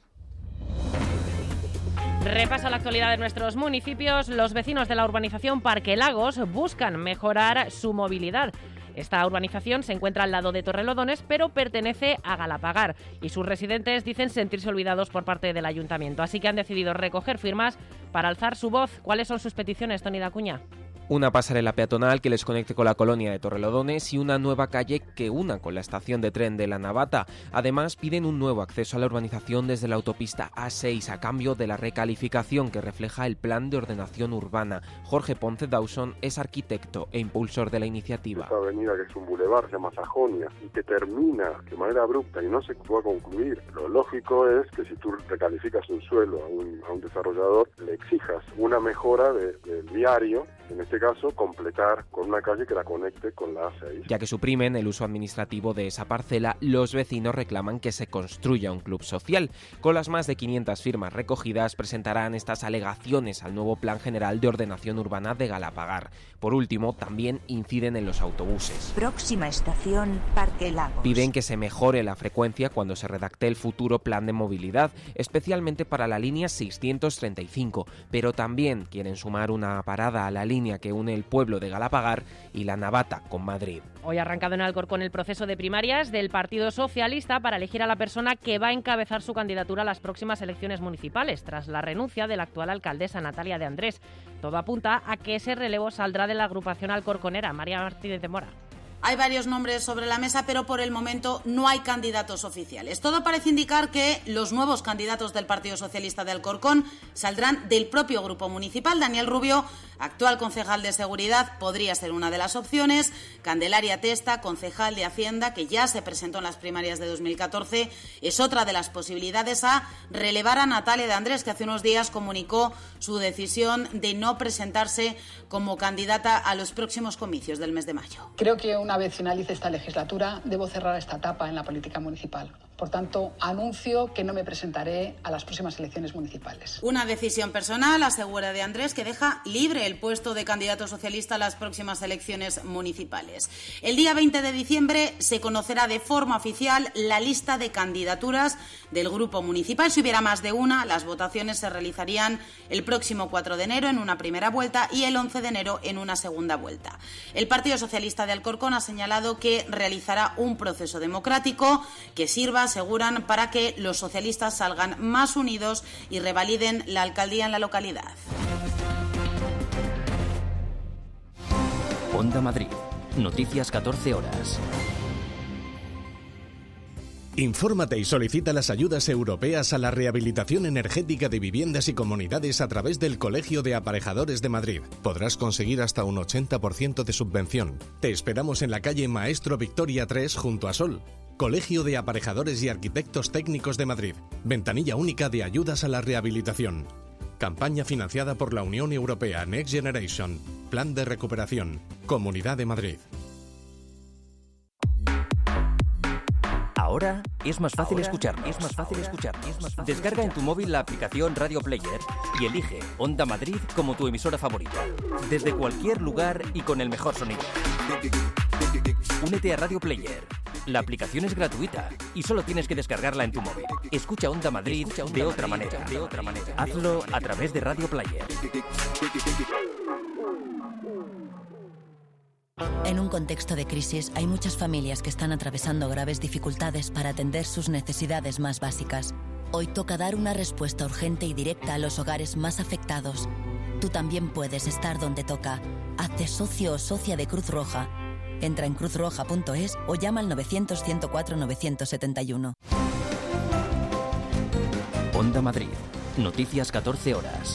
Repaso a la actualidad de nuestros municipios. Los vecinos de la urbanización Parque Lagos buscan mejorar su movilidad. Esta urbanización se encuentra al lado de Torrelodones, pero pertenece a Galapagar y sus residentes dicen sentirse olvidados por parte del ayuntamiento. Así que han decidido recoger firmas para alzar su voz. ¿Cuáles son sus peticiones, Toni Dacuña? Una pasarela peatonal que les conecte con la colonia de Torrelodones y una nueva calle que una con la estación de tren de La Navata. Además, piden un nuevo acceso a la urbanización desde la autopista A seis a cambio de la recalificación que refleja el plan de ordenación urbana. Jorge Ponce Dawson es arquitecto e impulsor de la iniciativa. Esta avenida, que es un bulevar, se llama Sajonia, y que termina de manera abrupta y no se puede concluir. Lo lógico es que si tú recalificas un suelo a un, a un desarrollador, le exijas una mejora de, del viario, en este caso, completar con una calle que la conecte con la A seis. Ya que suprimen el uso administrativo de esa parcela, los vecinos reclaman que se construya un club social. Con las más de quinientas firmas recogidas, presentarán estas alegaciones al nuevo Plan General de Ordenación Urbana de Galapagar. Por último, también inciden en los autobuses. Próxima estación, Parque Lagos. Piden que se mejore la frecuencia cuando se redacte el futuro plan de movilidad, especialmente para la línea seiscientos treinta y cinco, pero también quieren sumar una parada a la línea que une el pueblo de Galapagar y La Navata con Madrid. Hoy ha arrancado en Alcorcón el proceso de primarias del Partido Socialista para elegir a la persona que va a encabezar su candidatura a las próximas elecciones municipales, tras la renuncia de la actual alcaldesa Natalia de Andrés. Todo apunta a que ese relevo saldrá de la agrupación alcorconera. María Martínez de Mora. Hay varios nombres sobre la mesa, pero por el momento no hay candidatos oficiales. Todo parece indicar que los nuevos candidatos del Partido Socialista de Alcorcón saldrán del propio grupo municipal. Daniel Rubio, actual concejal de Seguridad, podría ser una de las opciones. Candelaria Testa, concejal de Hacienda, que ya se presentó en las primarias de dos mil catorce, es otra de las posibilidades a relevar a Natalia de Andrés, que hace unos días comunicó su decisión de no presentarse como candidata a los próximos comicios del mes de mayo. Creo que una vez finalice esta legislatura debo cerrar esta etapa en la política municipal. Por tanto, anuncio que no me presentaré a las próximas elecciones municipales. Una decisión personal, asegura de Andrés, que deja libre el puesto de candidato socialista a las próximas elecciones municipales. El día veinte de diciembre se conocerá de forma oficial la lista de candidaturas del grupo municipal. Si hubiera más de una, las votaciones se realizarían el próximo cuatro de enero en una primera vuelta y el once de enero en una segunda vuelta. El Partido Socialista de Alcorcón ha señalado que realizará un proceso democrático que sirva aseguran, para que los socialistas salgan más unidos y revaliden la alcaldía en la localidad. Onda Madrid. Noticias catorce horas. Infórmate y solicita las ayudas europeas a la rehabilitación energética de viviendas y comunidades a través del Colegio de Aparejadores de Madrid. Podrás conseguir hasta un ochenta por ciento de subvención. Te esperamos en la calle Maestro Victoria tres junto a Sol. Colegio de Aparejadores y Arquitectos Técnicos de Madrid. Ventanilla única de ayudas a la rehabilitación. Campaña financiada por la Unión Europea Next Generation. Plan de recuperación. Comunidad de Madrid. Ahora es más fácil escucharnos. Es más fácil escucharnos. Descarga en tu móvil la aplicación Radio Player y elige Onda Madrid como tu emisora favorita. Desde cualquier lugar y con el mejor sonido. Únete a Radio Player. La aplicación es gratuita y solo tienes que descargarla en tu móvil. Escucha Onda Madrid de otra manera. De otra manera. Hazlo a través de Radio Player. En un contexto de crisis, hay muchas familias que están atravesando graves dificultades para atender sus necesidades más básicas. Hoy toca dar una respuesta urgente y directa a los hogares más afectados. Tú también puedes estar donde toca. Hazte socio o socia de Cruz Roja. Entra en cruz roja punto es o llama al novecientos, ciento cuatro, novecientos setenta y uno. Onda Madrid. Noticias catorce horas.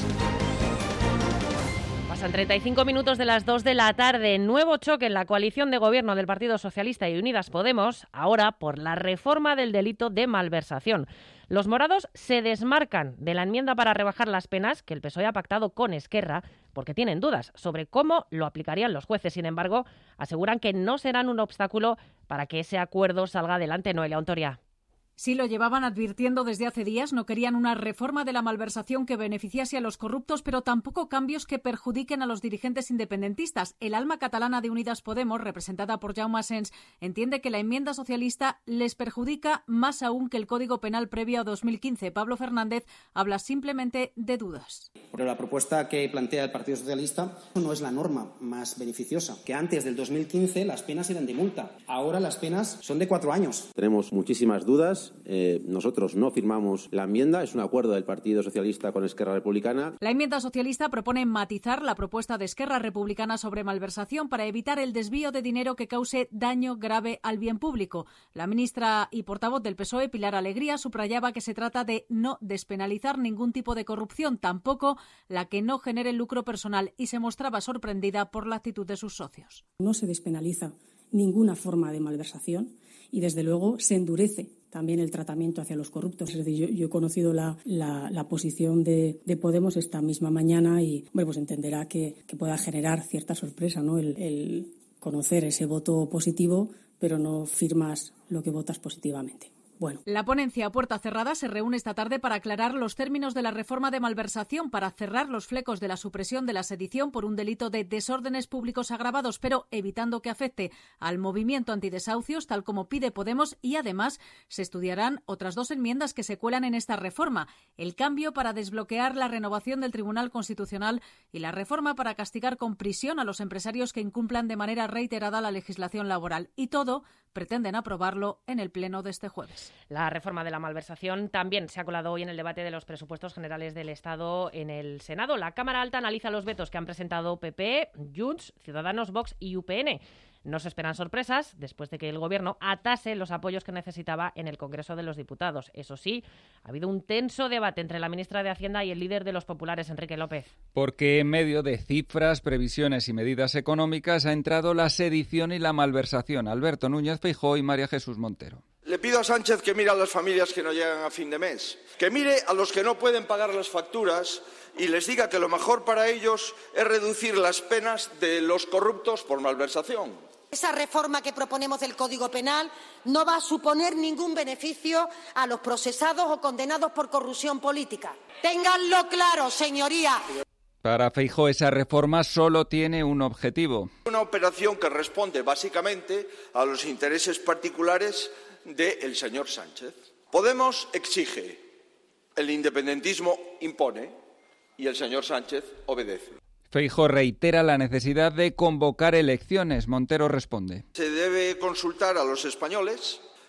Pasan treinta y cinco minutos de las dos de la tarde. Nuevo choque en la coalición de gobierno del Partido Socialista y Unidas Podemos, ahora por la reforma del delito de malversación. Los morados se desmarcan de la enmienda para rebajar las penas que el P S O E ha pactado con Esquerra porque tienen dudas sobre cómo lo aplicarían los jueces. Sin embargo, aseguran que no serán un obstáculo para que ese acuerdo salga adelante. Noelia Ontoria. Sí, lo llevaban advirtiendo desde hace días. No querían una reforma de la malversación que beneficiase a los corruptos, pero tampoco cambios que perjudiquen a los dirigentes independentistas. El alma catalana de Unidas Podemos, representada por Jaume Asens, entiende que la enmienda socialista les perjudica más aún que el Código Penal previo a dos mil quince. Pablo Fernández habla simplemente de dudas. Pero la propuesta que plantea el Partido Socialista no es la norma más beneficiosa. Que antes del dos mil quince las penas eran de multa. Ahora las penas son de cuatro años. Tenemos muchísimas dudas. Eh, nosotros no firmamos la enmienda, es un acuerdo del Partido Socialista con Esquerra Republicana. La enmienda socialista propone matizar la propuesta de Esquerra Republicana sobre malversación para evitar el desvío de dinero que cause daño grave al bien público. La ministra y portavoz del P S O E, Pilar Alegría, subrayaba que se trata de no despenalizar ningún tipo de corrupción, tampoco la que no genere lucro personal, y se mostraba sorprendida por la actitud de sus socios. No se despenaliza ninguna forma de malversación y, desde luego, se endurece también el tratamiento hacia los corruptos. Es decir, yo, yo he conocido la, la, la posición de, de Podemos esta misma mañana y, bueno, pues entenderá que, que pueda generar cierta sorpresa, ¿no? El, el conocer ese voto positivo, pero no firmas lo que votas positivamente. Bueno. La ponencia a puerta cerrada se reúne esta tarde para aclarar los términos de la reforma de malversación, para cerrar los flecos de la supresión de la sedición por un delito de desórdenes públicos agravados, pero evitando que afecte al movimiento antidesahucios, tal como pide Podemos, y además se estudiarán otras dos enmiendas que se cuelan en esta reforma: el cambio para desbloquear la renovación del Tribunal Constitucional y la reforma para castigar con prisión a los empresarios que incumplan de manera reiterada la legislación laboral. Y todo pretenden aprobarlo en el pleno de este jueves. La reforma de la malversación también se ha colado hoy en el debate de los presupuestos generales del Estado en el Senado. La Cámara Alta analiza los vetos que han presentado P P, Junts, Ciudadanos, Vox y U P N. No se esperan sorpresas después de que el Gobierno atase los apoyos que necesitaba en el Congreso de los Diputados. Eso sí, ha habido un tenso debate entre la ministra de Hacienda y el líder de los populares, Enrique López. Porque en medio de cifras, previsiones y medidas económicas ha entrado la sedición y la malversación. Alberto Núñez Feijóo y María Jesús Montero. Le pido a Sánchez que mire a las familias que no llegan a fin de mes, que mire a los que no pueden pagar las facturas y les diga que lo mejor para ellos es reducir las penas de los corruptos por malversación. Esa reforma que proponemos del Código Penal no va a suponer ningún beneficio a los procesados o condenados por corrupción política. Ténganlo claro, señoría. Para Feijóo, esa reforma solo tiene un objetivo. Una operación que responde básicamente a los intereses particulares del señor Sánchez. Podemos exige, el independentismo impone y el señor Sánchez obedece. Feijóo reitera la necesidad de convocar elecciones. Montero responde. Se debe consultar a los españoles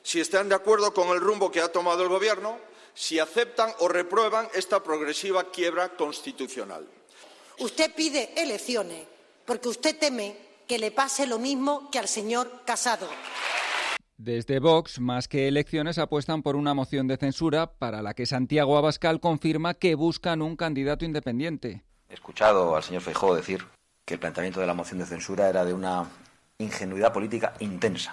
si están de acuerdo con el rumbo que ha tomado el Gobierno, si aceptan o reprueban esta progresiva quiebra constitucional. Usted pide elecciones porque usted teme que le pase lo mismo que al señor Casado. Desde Vox, más que elecciones, apuestan por una moción de censura para la que Santiago Abascal confirma que buscan un candidato independiente. He escuchado al señor Feijóo decir que el planteamiento de la moción de censura era de una ingenuidad política intensa.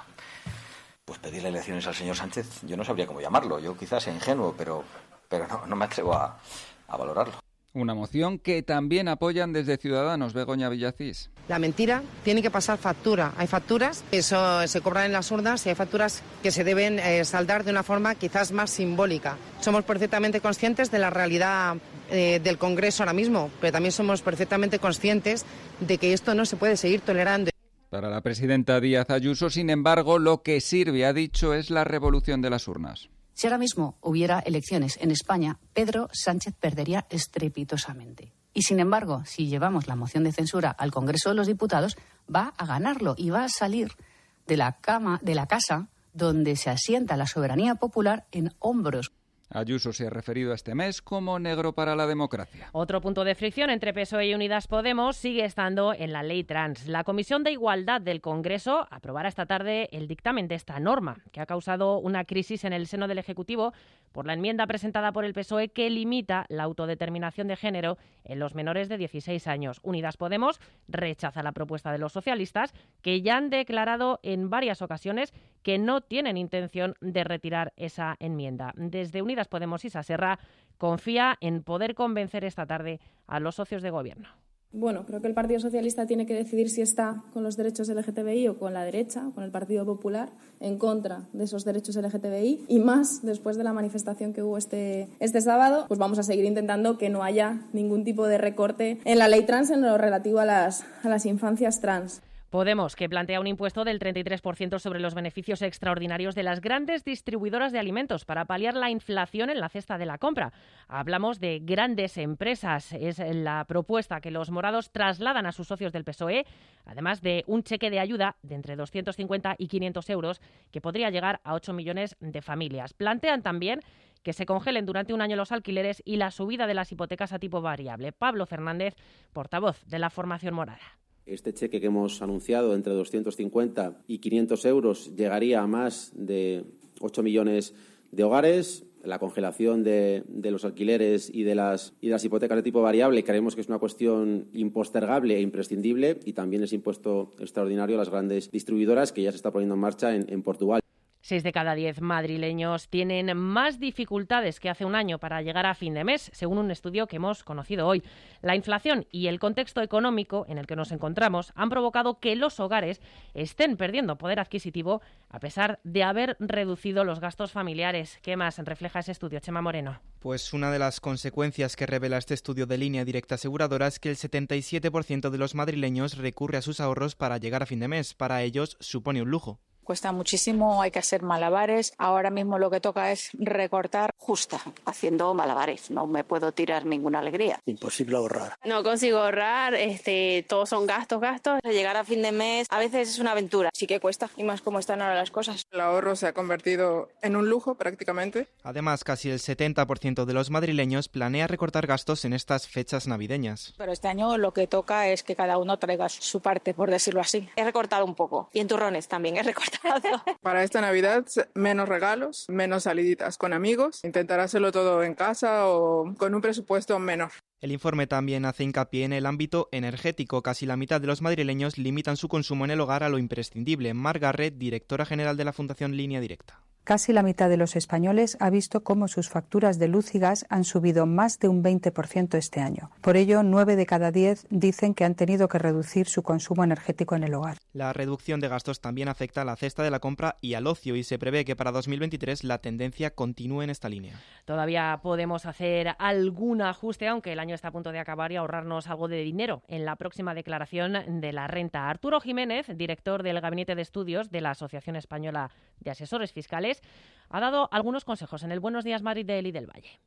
Pues pedirle elecciones al señor Sánchez, yo no sabría cómo llamarlo. Yo quizás sea ingenuo, pero, pero no, no me atrevo a, a valorarlo. Una moción que también apoyan desde Ciudadanos, Begoña Villacís. La mentira tiene que pasar factura. Hay facturas que eso se cobran en las urnas y hay facturas que se deben eh, saldar de una forma quizás más simbólica. Somos perfectamente conscientes de la realidad eh, del Congreso ahora mismo, pero también somos perfectamente conscientes de que esto no se puede seguir tolerando. Para la presidenta Díaz Ayuso, sin embargo, lo que sirve, ha dicho, es la revolución de las urnas. Si ahora mismo hubiera elecciones en España, Pedro Sánchez perdería estrepitosamente. Y sin embargo, si llevamos la moción de censura al Congreso de los Diputados, va a ganarlo y va a salir de la cama, de la casa donde se asienta la soberanía popular en hombros. Ayuso se ha referido a este mes como negro para la democracia. Otro punto de fricción entre P S O E y Unidas Podemos sigue estando en la ley trans. La Comisión de Igualdad del Congreso aprobará esta tarde el dictamen de esta norma, que ha causado una crisis en el seno del Ejecutivo por la enmienda presentada por el P S O E que limita la autodeterminación de género en los menores de dieciséis años. Unidas Podemos rechaza la propuesta de los socialistas, que ya han declarado en varias ocasiones que no tienen intención de retirar esa enmienda. Desde Unidas Podemos, Isa Serra confía en poder convencer esta tarde a los socios de gobierno. Bueno, creo que el Partido Socialista tiene que decidir si está con los derechos L G T B I o con la derecha, con el Partido Popular, en contra de esos derechos L G T B I. Y más después de la manifestación que hubo este, este sábado, pues vamos a seguir intentando que no haya ningún tipo de recorte en la ley trans en lo relativo a las, a las infancias trans. Podemos, que plantea un impuesto del treinta y tres por ciento sobre los beneficios extraordinarios de las grandes distribuidoras de alimentos para paliar la inflación en la cesta de la compra. Hablamos de grandes empresas. Es la propuesta que los morados trasladan a sus socios del P S O E, además de un cheque de ayuda de entre doscientos cincuenta y quinientos euros que podría llegar a ocho millones de familias. Plantean también que se congelen durante un año los alquileres y la subida de las hipotecas a tipo variable. Pablo Fernández, portavoz de la formación morada. Este cheque que hemos anunciado entre doscientos cincuenta y quinientos euros llegaría a más de ocho millones de hogares. La congelación de, de los alquileres y de, las, y de las hipotecas de tipo variable creemos que es una cuestión impostergable e imprescindible, y también ese impuesto extraordinario a las grandes distribuidoras que ya se está poniendo en marcha en, en Portugal. Seis de cada diez madrileños tienen más dificultades que hace un año para llegar a fin de mes, según un estudio que hemos conocido hoy. La inflación y el contexto económico en el que nos encontramos han provocado que los hogares estén perdiendo poder adquisitivo a pesar de haber reducido los gastos familiares. ¿Qué más refleja ese estudio, Chema Moreno? Pues una de las consecuencias que revela este estudio de Línea Directa Aseguradora es que el setenta y siete por ciento de los madrileños recurre a sus ahorros para llegar a fin de mes. Para ellos supone un lujo. Cuesta muchísimo, hay que hacer malabares. Ahora mismo lo que toca es recortar. Justa, haciendo malabares. No me puedo tirar ninguna alegría. Imposible ahorrar. No consigo ahorrar, este, todos son gastos, gastos. Llegar a fin de mes a veces es una aventura. Sí que cuesta, y más como están ahora las cosas. El ahorro se ha convertido en un lujo prácticamente. Además, casi el setenta por ciento de los madrileños planea recortar gastos en estas fechas navideñas. Pero este año lo que toca es que cada uno traiga su parte, por decirlo así. He recortado un poco. Y en turrones también he recortado. Para esta Navidad, menos regalos, menos saliditas con amigos, intentar hacerlo todo en casa o con un presupuesto menor. El informe también hace hincapié en el ámbito energético. Casi la mitad de los madrileños limitan su consumo en el hogar a lo imprescindible. Mar Garret, directora general de la Fundación Línea Directa. Casi la mitad de los españoles ha visto cómo sus facturas de luz y gas han subido más de un veinte por ciento este año. Por ello, nueve de cada diez dicen que han tenido que reducir su consumo energético en el hogar. La reducción de gastos también afecta a la cesta de la compra y al ocio, y se prevé que para dos mil veintitrés la tendencia continúe en esta línea. Todavía podemos hacer algún ajuste, aunque el año está a punto de acabar, y ahorrarnos algo de dinero en la próxima declaración de la renta. Arturo Jiménez, director del Gabinete de Estudios de la Asociación Española de Asesores Fiscales, ha dado algunos consejos en el Buenos Días Madrid de Eli del Valle.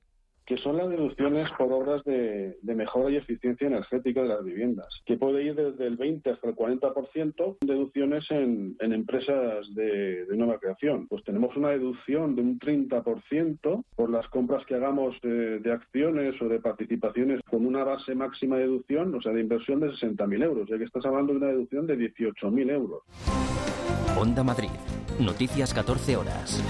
que son las deducciones por obras de, de mejora y eficiencia energética de las viviendas, que puede ir desde el veinte hasta el cuarenta por ciento, deducciones en, en empresas de, de nueva creación. Pues tenemos una deducción de un treinta por ciento por las compras que hagamos de, de acciones o de participaciones con una base máxima de deducción, o sea, de inversión de sesenta mil euros, ya que estás hablando de una deducción de dieciocho mil euros. Onda Madrid. Noticias catorce horas.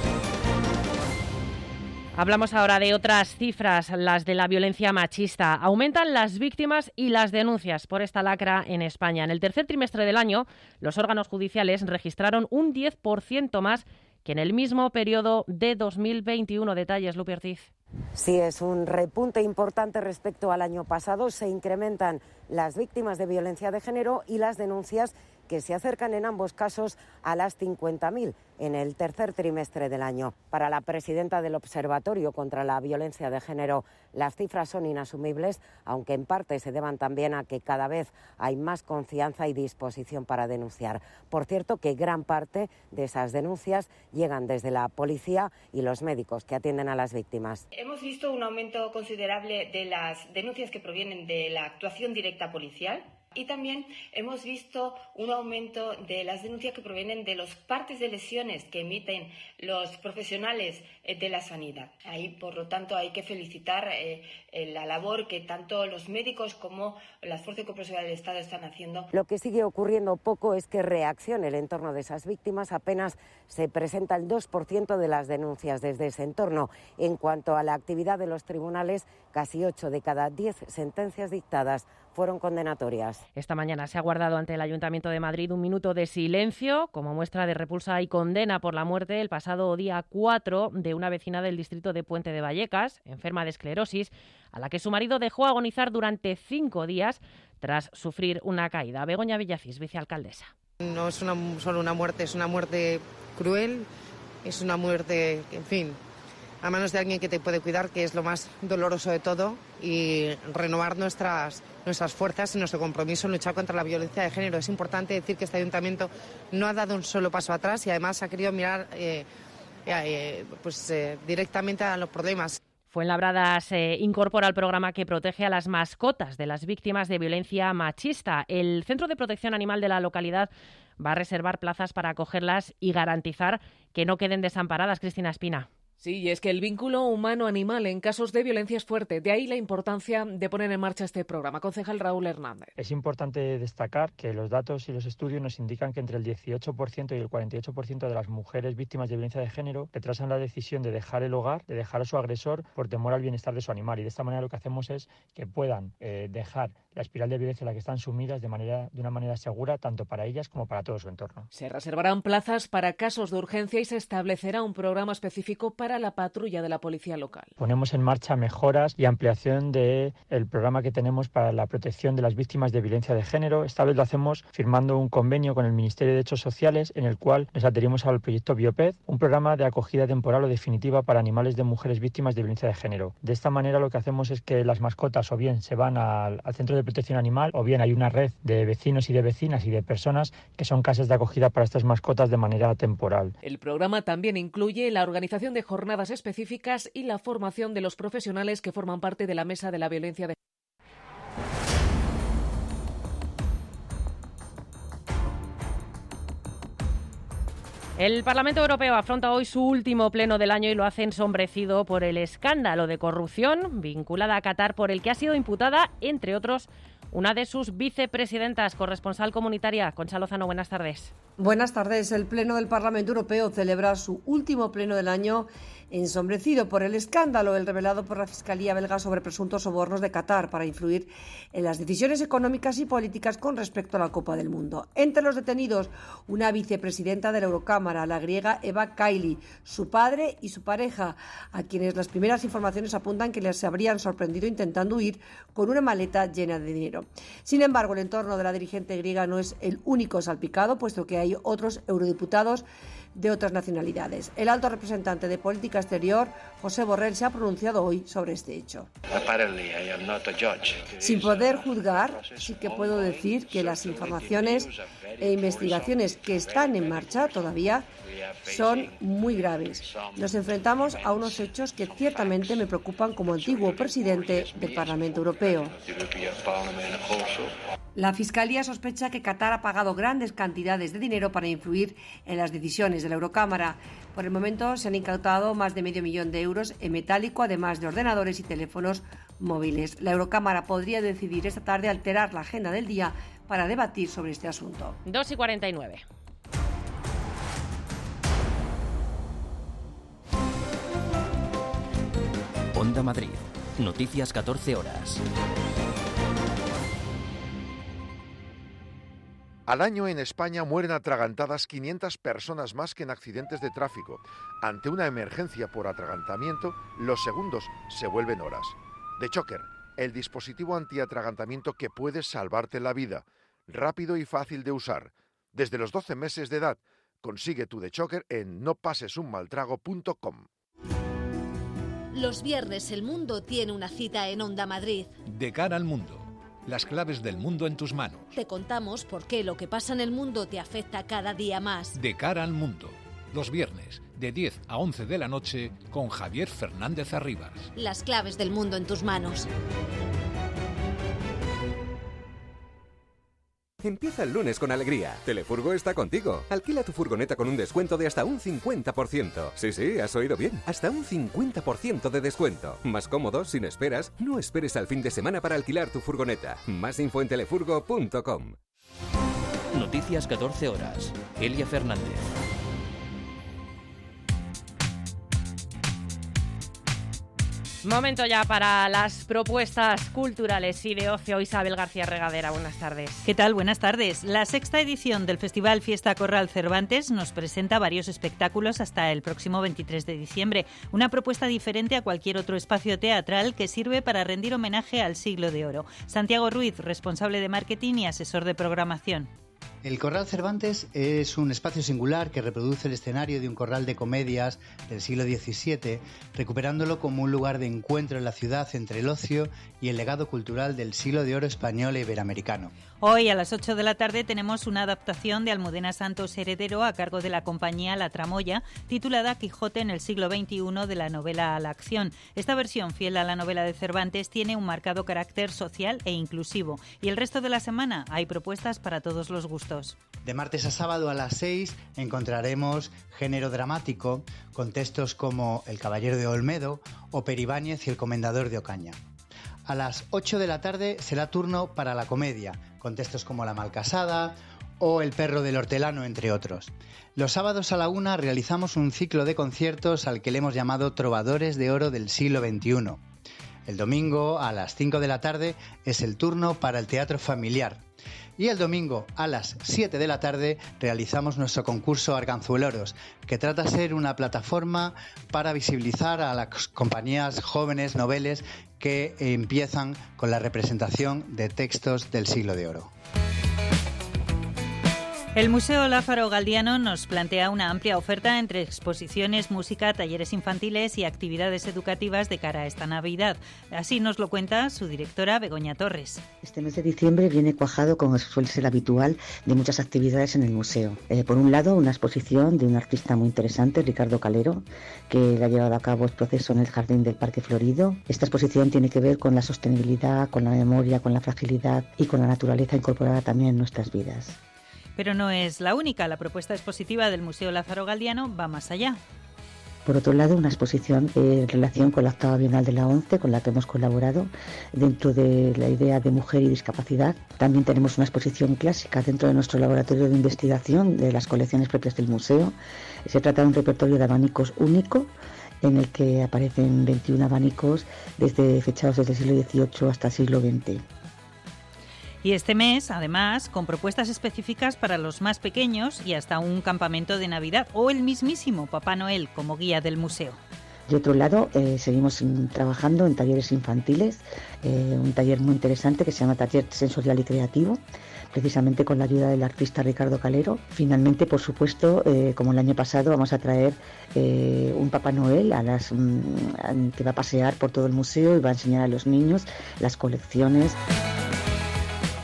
Hablamos ahora de otras cifras, las de la violencia machista. Aumentan las víctimas y las denuncias por esta lacra en España. En el tercer trimestre del año, los órganos judiciales registraron un diez por ciento más que en el mismo periodo de dos mil veintiuno. Detalles, Lupi Ortiz. Sí, es un repunte importante respecto al año pasado. Se incrementan las víctimas de violencia de género y las denuncias, que se acercan en ambos casos a las cincuenta mil en el tercer trimestre del año. Para la presidenta del Observatorio contra la Violencia de Género, las cifras son inasumibles, aunque en parte se deban también a que cada vez hay más confianza y disposición para denunciar. Por cierto, que gran parte de esas denuncias llegan desde la policía y los médicos que atienden a las víctimas. Hemos visto un aumento considerable de las denuncias que provienen de la actuación directa policial. Y también hemos visto un aumento de las denuncias que provienen de los partes de lesiones que emiten los profesionales de la sanidad. Ahí, por lo tanto, hay que felicitar eh, la labor que tanto los médicos como las fuerzas de cooperación del Estado están haciendo. Lo que sigue ocurriendo poco es que reaccione el entorno de esas víctimas. Apenas se presenta el dos por ciento de las denuncias desde ese entorno. En cuanto a la actividad de los tribunales, casi ocho de cada diez sentencias dictadas fueron condenatorias. Esta mañana se ha guardado ante el Ayuntamiento de Madrid un minuto de silencio como muestra de repulsa y condena por la muerte el pasado día cuatro de una vecina del distrito de Puente de Vallecas, enferma de esclerosis, a la que su marido dejó agonizar durante cinco días tras sufrir una caída. Begoña Villacís, vicealcaldesa. No es una, solo una muerte, es una muerte cruel, es una muerte, en fin, a manos de alguien que te puede cuidar, que es lo más doloroso de todo, y renovar nuestras, nuestras fuerzas y nuestro compromiso en luchar contra la violencia de género. Es importante decir que este ayuntamiento no ha dado un solo paso atrás y además ha querido mirar eh, eh, pues, eh, directamente a los problemas. Fuenlabrada se incorpora al programa que protege a las mascotas de las víctimas de violencia machista. El Centro de Protección Animal de la localidad va a reservar plazas para acogerlas y garantizar que no queden desamparadas. Cristina Espina. Sí, y es que el vínculo humano-animal en casos de violencia es fuerte. De ahí la importancia de poner en marcha este programa. Concejal Raúl Hernández. Es importante destacar que los datos y los estudios nos indican que entre el dieciocho por ciento y el cuarenta y ocho por ciento de las mujeres víctimas de violencia de género retrasan la decisión de dejar el hogar, de dejar a su agresor por temor al bienestar de su animal. Y de esta manera lo que hacemos es que puedan eh, dejar la espiral de violencia en la que están sumidas de, manera, de una manera segura tanto para ellas como para todo su entorno. Se reservarán plazas para casos de urgencia y se establecerá un programa específico para la patrulla de la policía local. Ponemos en marcha mejoras y ampliación del programa que tenemos para la protección de las víctimas de violencia de género. Esta vez lo hacemos firmando un convenio con el Ministerio de Derechos Sociales en el cual nos adherimos al proyecto Bioped, un programa de acogida temporal o definitiva para animales de mujeres víctimas de violencia de género. De esta manera lo que hacemos es que las mascotas o bien se van al, al Centro de Protección Animal o bien hay una red de vecinos y de vecinas y de personas que son casas de acogida para estas mascotas de manera temporal. El programa también incluye la organización de jornadas específicas y la formación de los profesionales que forman parte de la Mesa de la Violencia de El Parlamento Europeo afronta hoy su último pleno del año y lo hace ensombrecido por el escándalo de corrupción vinculada a Qatar por el que ha sido imputada, entre otros, una de sus vicepresidentas. Corresponsal comunitaria, Concha Lozano, buenas tardes. Buenas tardes. El Pleno del Parlamento Europeo celebra su último pleno del año ensombrecido por el escándalo el revelado por la Fiscalía belga sobre presuntos sobornos de Qatar para influir en las decisiones económicas y políticas con respecto a la Copa del Mundo. Entre los detenidos, una vicepresidenta de la Eurocámara, la griega Eva Kaili, su padre y su pareja, a quienes las primeras informaciones apuntan que les habrían sorprendido intentando huir con una maleta llena de dinero. Sin embargo, el entorno de la dirigente griega no es el único salpicado, puesto que hay otros eurodiputados de otras nacionalidades. El alto representante de Política Exterior, José Borrell, se ha pronunciado hoy sobre este hecho. Sin poder juzgar, sí que puedo decir que las informaciones e investigaciones que están en marcha todavía son muy graves. Nos enfrentamos a unos hechos que ciertamente me preocupan como antiguo presidente del Parlamento Europeo. La Fiscalía sospecha que Qatar ha pagado grandes cantidades de dinero para influir en las decisiones de la Eurocámara. Por el momento se han incautado más de medio millón de euros en metálico, además de ordenadores y teléfonos móviles. La Eurocámara podría decidir esta tarde alterar la agenda del día para debatir sobre este asunto. dos y cuarenta y nueve. Onda Madrid. Noticias catorce horas. Al año en España mueren atragantadas quinientas personas más que en accidentes de tráfico. Ante una emergencia por atragantamiento, los segundos se vuelven horas. The Choker, el dispositivo antiatragantamiento que puede salvarte la vida. Rápido y fácil de usar. Desde los doce meses de edad, consigue tu The Choker en no pases un mal trago punto com. Los viernes el mundo tiene una cita en Onda Madrid. De cara al mundo. Las claves del mundo en tus manos. Te contamos por qué lo que pasa en el mundo te afecta cada día más. De cara al mundo. Los viernes, de diez a once de la noche, con Javier Fernández Arribas. Las claves del mundo en tus manos. Empieza el lunes con alegría. Telefurgo está contigo. Alquila tu furgoneta con un descuento de hasta un cincuenta por ciento. Sí, sí, has oído bien. Hasta un cincuenta por ciento de descuento. Más cómodo, sin esperas. No esperes al fin de semana para alquilar tu furgoneta. Más info en telefurgo punto com. Noticias catorce horas. Elia Fernández. Momento ya para las propuestas culturales y de ocio. Isabel García Regadera, buenas tardes. ¿Qué tal? Buenas tardes. La sexta edición del Festival Fiesta Corral Cervantes nos presenta varios espectáculos hasta el próximo veintitrés de diciembre. Una propuesta diferente a cualquier otro espacio teatral que sirve para rendir homenaje al Siglo de Oro. Santiago Ruiz, responsable de marketing y asesor de programación. El Corral Cervantes es un espacio singular que reproduce el escenario de un corral de comedias del siglo diecisiete, recuperándolo como un lugar de encuentro en la ciudad entre el ocio y el legado cultural del Siglo de Oro español e iberoamericano. Hoy a las ocho de la tarde tenemos una adaptación de Almudena Santos Heredero a cargo de la compañía La Tramoya, titulada Quijote en el siglo veintiuno, de la novela a la acción. Esta versión, fiel a la novela de Cervantes, tiene un marcado carácter social e inclusivo. Y el resto de la semana hay propuestas para todos los gustos. De martes a sábado a las seis encontraremos género dramático con textos como El Caballero de Olmedo o Peribáñez y el Comendador de Ocaña. A las ocho de la tarde será turno para la comedia, con textos como La Malcasada o El Perro del Hortelano, entre otros. Los sábados a la una realizamos un ciclo de conciertos al que le hemos llamado Trovadores de Oro del siglo veintiuno. El domingo a las cinco de la tarde es el turno para el teatro familiar. Y el domingo a las siete de la tarde realizamos nuestro concurso Arganzueloros, que trata de ser una plataforma para visibilizar a las compañías jóvenes noveles que empiezan con la representación de textos del Siglo de Oro. El Museo Lázaro Galdiano nos plantea una amplia oferta entre exposiciones, música, talleres infantiles y actividades educativas de cara a esta Navidad. Así nos lo cuenta su directora, Begoña Torres. Este mes de diciembre viene cuajado, como suele ser habitual, de muchas actividades en el museo. Eh, por un lado, una exposición de un artista muy interesante, Ricardo Calero, que le ha llevado a cabo el proceso en el Jardín del Parque Florido. Esta exposición tiene que ver con la sostenibilidad, con la memoria, con la fragilidad y con la naturaleza incorporada también en nuestras vidas. Pero no es la única. La propuesta expositiva del Museo Lázaro Galdiano va más allá. Por otro lado, una exposición en relación con la octava Bienal de la ONCE, con la que hemos colaborado dentro de la idea de mujer y discapacidad. También tenemos una exposición clásica dentro de nuestro laboratorio de investigación de las colecciones propias del museo. Se trata de un repertorio de abanicos único, en el que aparecen veintiún abanicos desde fechados desde el siglo dieciocho hasta el siglo veinte. Y este mes, además, con propuestas específicas para los más pequeños y hasta un campamento de Navidad o el mismísimo Papá Noel como guía del museo. De otro lado, eh, seguimos trabajando en talleres infantiles, eh, un taller muy interesante que se llama Taller Sensorial y Creativo, precisamente con la ayuda del artista Ricardo Calero. Finalmente, por supuesto, eh, como el año pasado, vamos a traer eh, un Papá Noel a las, mm, que va a pasear por todo el museo y va a enseñar a los niños las colecciones.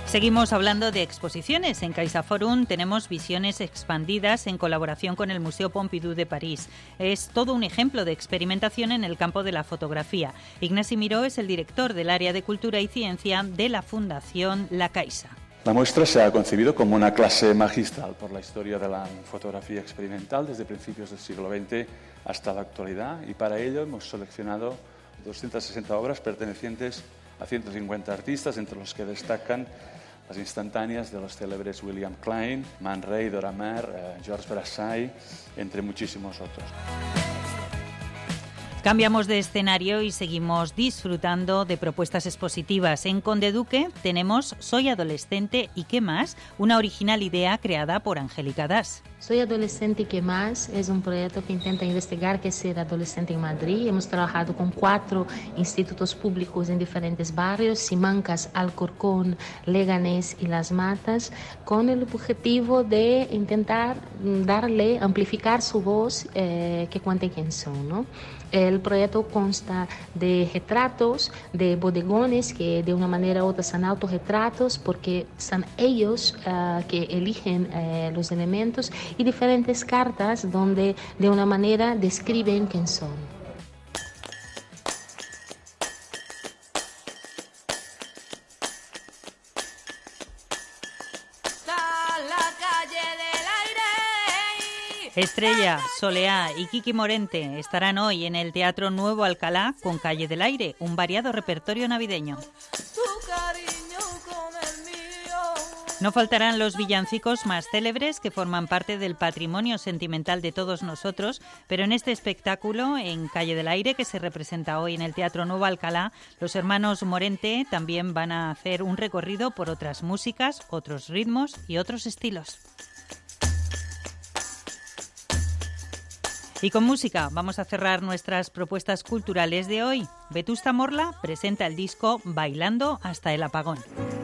Seguimos hablando de exposiciones. En CaixaForum tenemos visiones expandidas en colaboración con el Museo Pompidou de París. Es todo un ejemplo de experimentación en el campo de la fotografía. Ignasi Miró es el director del área de Cultura y Ciencia de la Fundación La Caixa. La muestra se ha concebido como una clase magistral por la historia de la fotografía experimental desde principios del siglo veinte hasta la actualidad, y para ello hemos seleccionado doscientas sesenta obras pertenecientes a ciento cincuenta artistas, entre los que destacan las instantáneas de los célebres William Klein, Man Ray, Dora Maar, eh, Georges Brassai, entre muchísimos otros. Cambiamos de escenario y seguimos disfrutando de propuestas expositivas. En Conde Duque tenemos Soy adolescente y qué más, una original idea creada por Angélica Das. Soy adolescente y qué más es un proyecto que intenta investigar qué es ser adolescente en Madrid. Hemos trabajado con cuatro institutos públicos en diferentes barrios, Simancas, Alcorcón, Leganés y Las Matas, con el objetivo de intentar darle, amplificar su voz, eh, que cuente quién son, ¿no? El proyecto consta de retratos, de bodegones que de una manera u otra son autorretratos porque son ellos uh, que eligen uh, los elementos, y diferentes cartas donde de una manera describen quién son. Estrella, Soleá y Kiki Morente estarán hoy en el Teatro Nuevo Alcalá con Calle del Aire, un variado repertorio navideño. No faltarán los villancicos más célebres que forman parte del patrimonio sentimental de todos nosotros, pero en este espectáculo, en Calle del Aire, que se representa hoy en el Teatro Nuevo Alcalá, los hermanos Morente también van a hacer un recorrido por otras músicas, otros ritmos y otros estilos. Y con música vamos a cerrar nuestras propuestas culturales de hoy. Vetusta Morla presenta el disco Bailando hasta el apagón.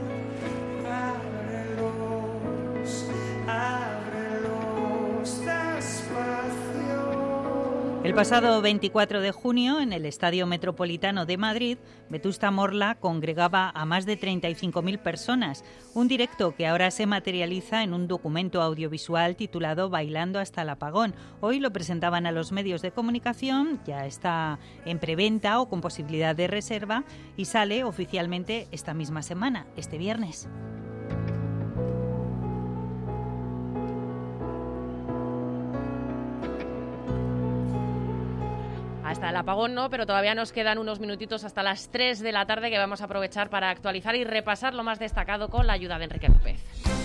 El pasado veinticuatro de junio, en el Estadio Metropolitano de Madrid, Vetusta Morla congregaba a más de treinta y cinco mil personas, un directo que ahora se materializa en un documento audiovisual titulado Bailando hasta el apagón. Hoy lo presentaban a los medios de comunicación, ya está en preventa o con posibilidad de reserva y sale oficialmente esta misma semana, este viernes. Hasta el apagón no, pero todavía nos quedan unos minutitos hasta las tres de la tarde que vamos a aprovechar para actualizar y repasar lo más destacado con la ayuda de Enrique López.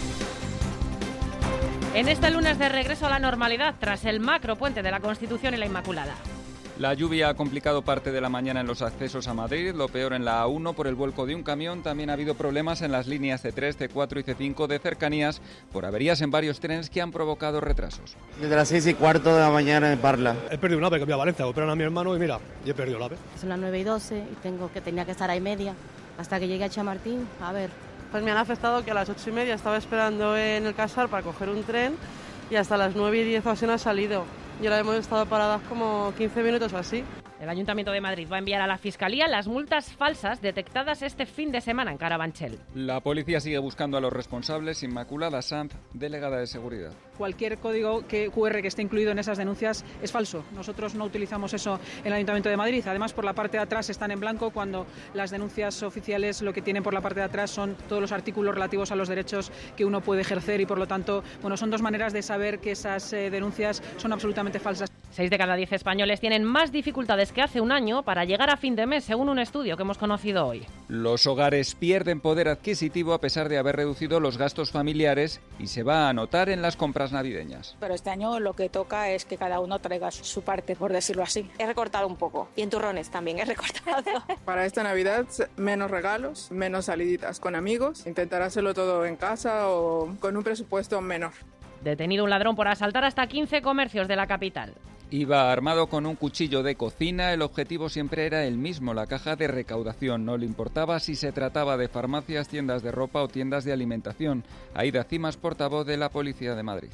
En este lunes de regreso a la normalidad, tras el macropuente de la Constitución y la Inmaculada. La lluvia ha complicado parte de la mañana en los accesos a Madrid, lo peor en la A uno por el vuelco de un camión. También ha habido problemas en las líneas C tres, C cuatro y C cinco de cercanías por averías en varios trenes que han provocado retrasos. Desde las seis y cuarto de la mañana en Parla. He perdido un ave que voy a Valencia, operan a mi hermano y mira, yo he perdido el ave. Son las nueve y doce y tengo que tenía que estar ahí media hasta que llegue a Chamartín, a ver. Pues me han afectado que a las ocho y media estaba esperando en el Casar para coger un tren y hasta las nueve y diez o así no ha salido. Y ahora hemos estado paradas como quince minutos o así. El Ayuntamiento de Madrid va a enviar a la Fiscalía las multas falsas detectadas este fin de semana en Carabanchel. La policía sigue buscando a los responsables. Inmaculada Sanz, delegada de Seguridad. Cualquier código que Q R que esté incluido en esas denuncias es falso. Nosotros no utilizamos eso en el Ayuntamiento de Madrid. Además, por la parte de atrás están en blanco, cuando las denuncias oficiales lo que tienen por la parte de atrás son todos los artículos relativos a los derechos que uno puede ejercer y, por lo tanto, bueno, son dos maneras de saber que esas eh, denuncias son absolutamente falsas. Seis de cada diez españoles tienen más dificultades que hace un año para llegar a fin de mes, según un estudio que hemos conocido hoy. Los hogares pierden poder adquisitivo a pesar de haber reducido los gastos familiares y se va a notar en las compras navideñas. Pero este año lo que toca es que cada uno traiga su parte, por decirlo así. He recortado un poco. Y en turrones también he recortado. Para esta Navidad, menos regalos, menos saliditas con amigos. Intentar hacerlo todo en casa o con un presupuesto menor. Detenido un ladrón por asaltar hasta quince comercios de la capital. Iba armado con un cuchillo de cocina. El objetivo siempre era el mismo, la caja de recaudación. No le importaba si se trataba de farmacias, tiendas de ropa o tiendas de alimentación. Aida Cimas, portavoz de la Policía de Madrid. El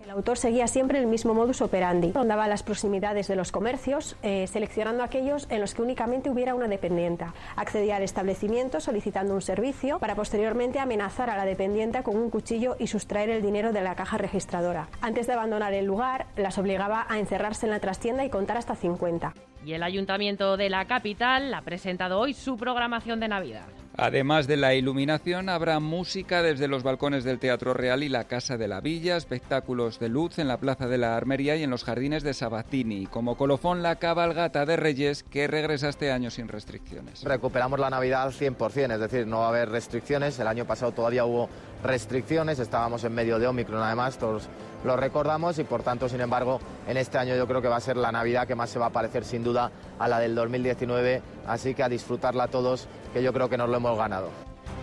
El autor seguía siempre el mismo modus operandi. Rondaba las proximidades de los comercios, eh, seleccionando aquellos en los que únicamente hubiera una dependienta. Accedía al establecimiento solicitando un servicio para posteriormente amenazar a la dependienta con un cuchillo y sustraer el dinero de la caja registradora. Antes de abandonar el lugar, las obligaba a encerrarse en la trastienda y contar hasta cincuenta. Y el Ayuntamiento de la capital ha presentado hoy su programación de Navidad. Además de la iluminación, habrá música desde los balcones del Teatro Real y la Casa de la Villa, espectáculos de luz en la Plaza de la Armería y en los jardines de Sabatini. Como colofón, la cabalgata de Reyes, que regresa este año sin restricciones. Recuperamos la Navidad al cien por ciento, es decir, no va a haber restricciones. El año pasado todavía hubo restricciones, estábamos en medio de Omicron, además, todos lo recordamos, y por tanto, sin embargo, en este año yo creo que va a ser la Navidad que más se va a parecer sin duda a la del dos mil diecinueve, así que a disfrutarla todos, que yo creo que nos lo hemos ganado.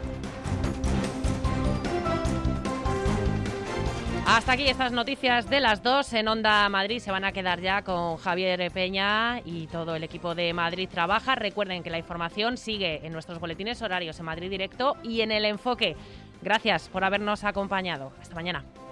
Hasta aquí estas noticias de las dos en Onda Madrid. Se van a quedar ya con Javier Peña y todo el equipo de Madrid Trabaja. Recuerden que la información sigue en nuestros boletines horarios en Madrid Directo y en El Enfoque. Gracias por habernos acompañado. Hasta mañana.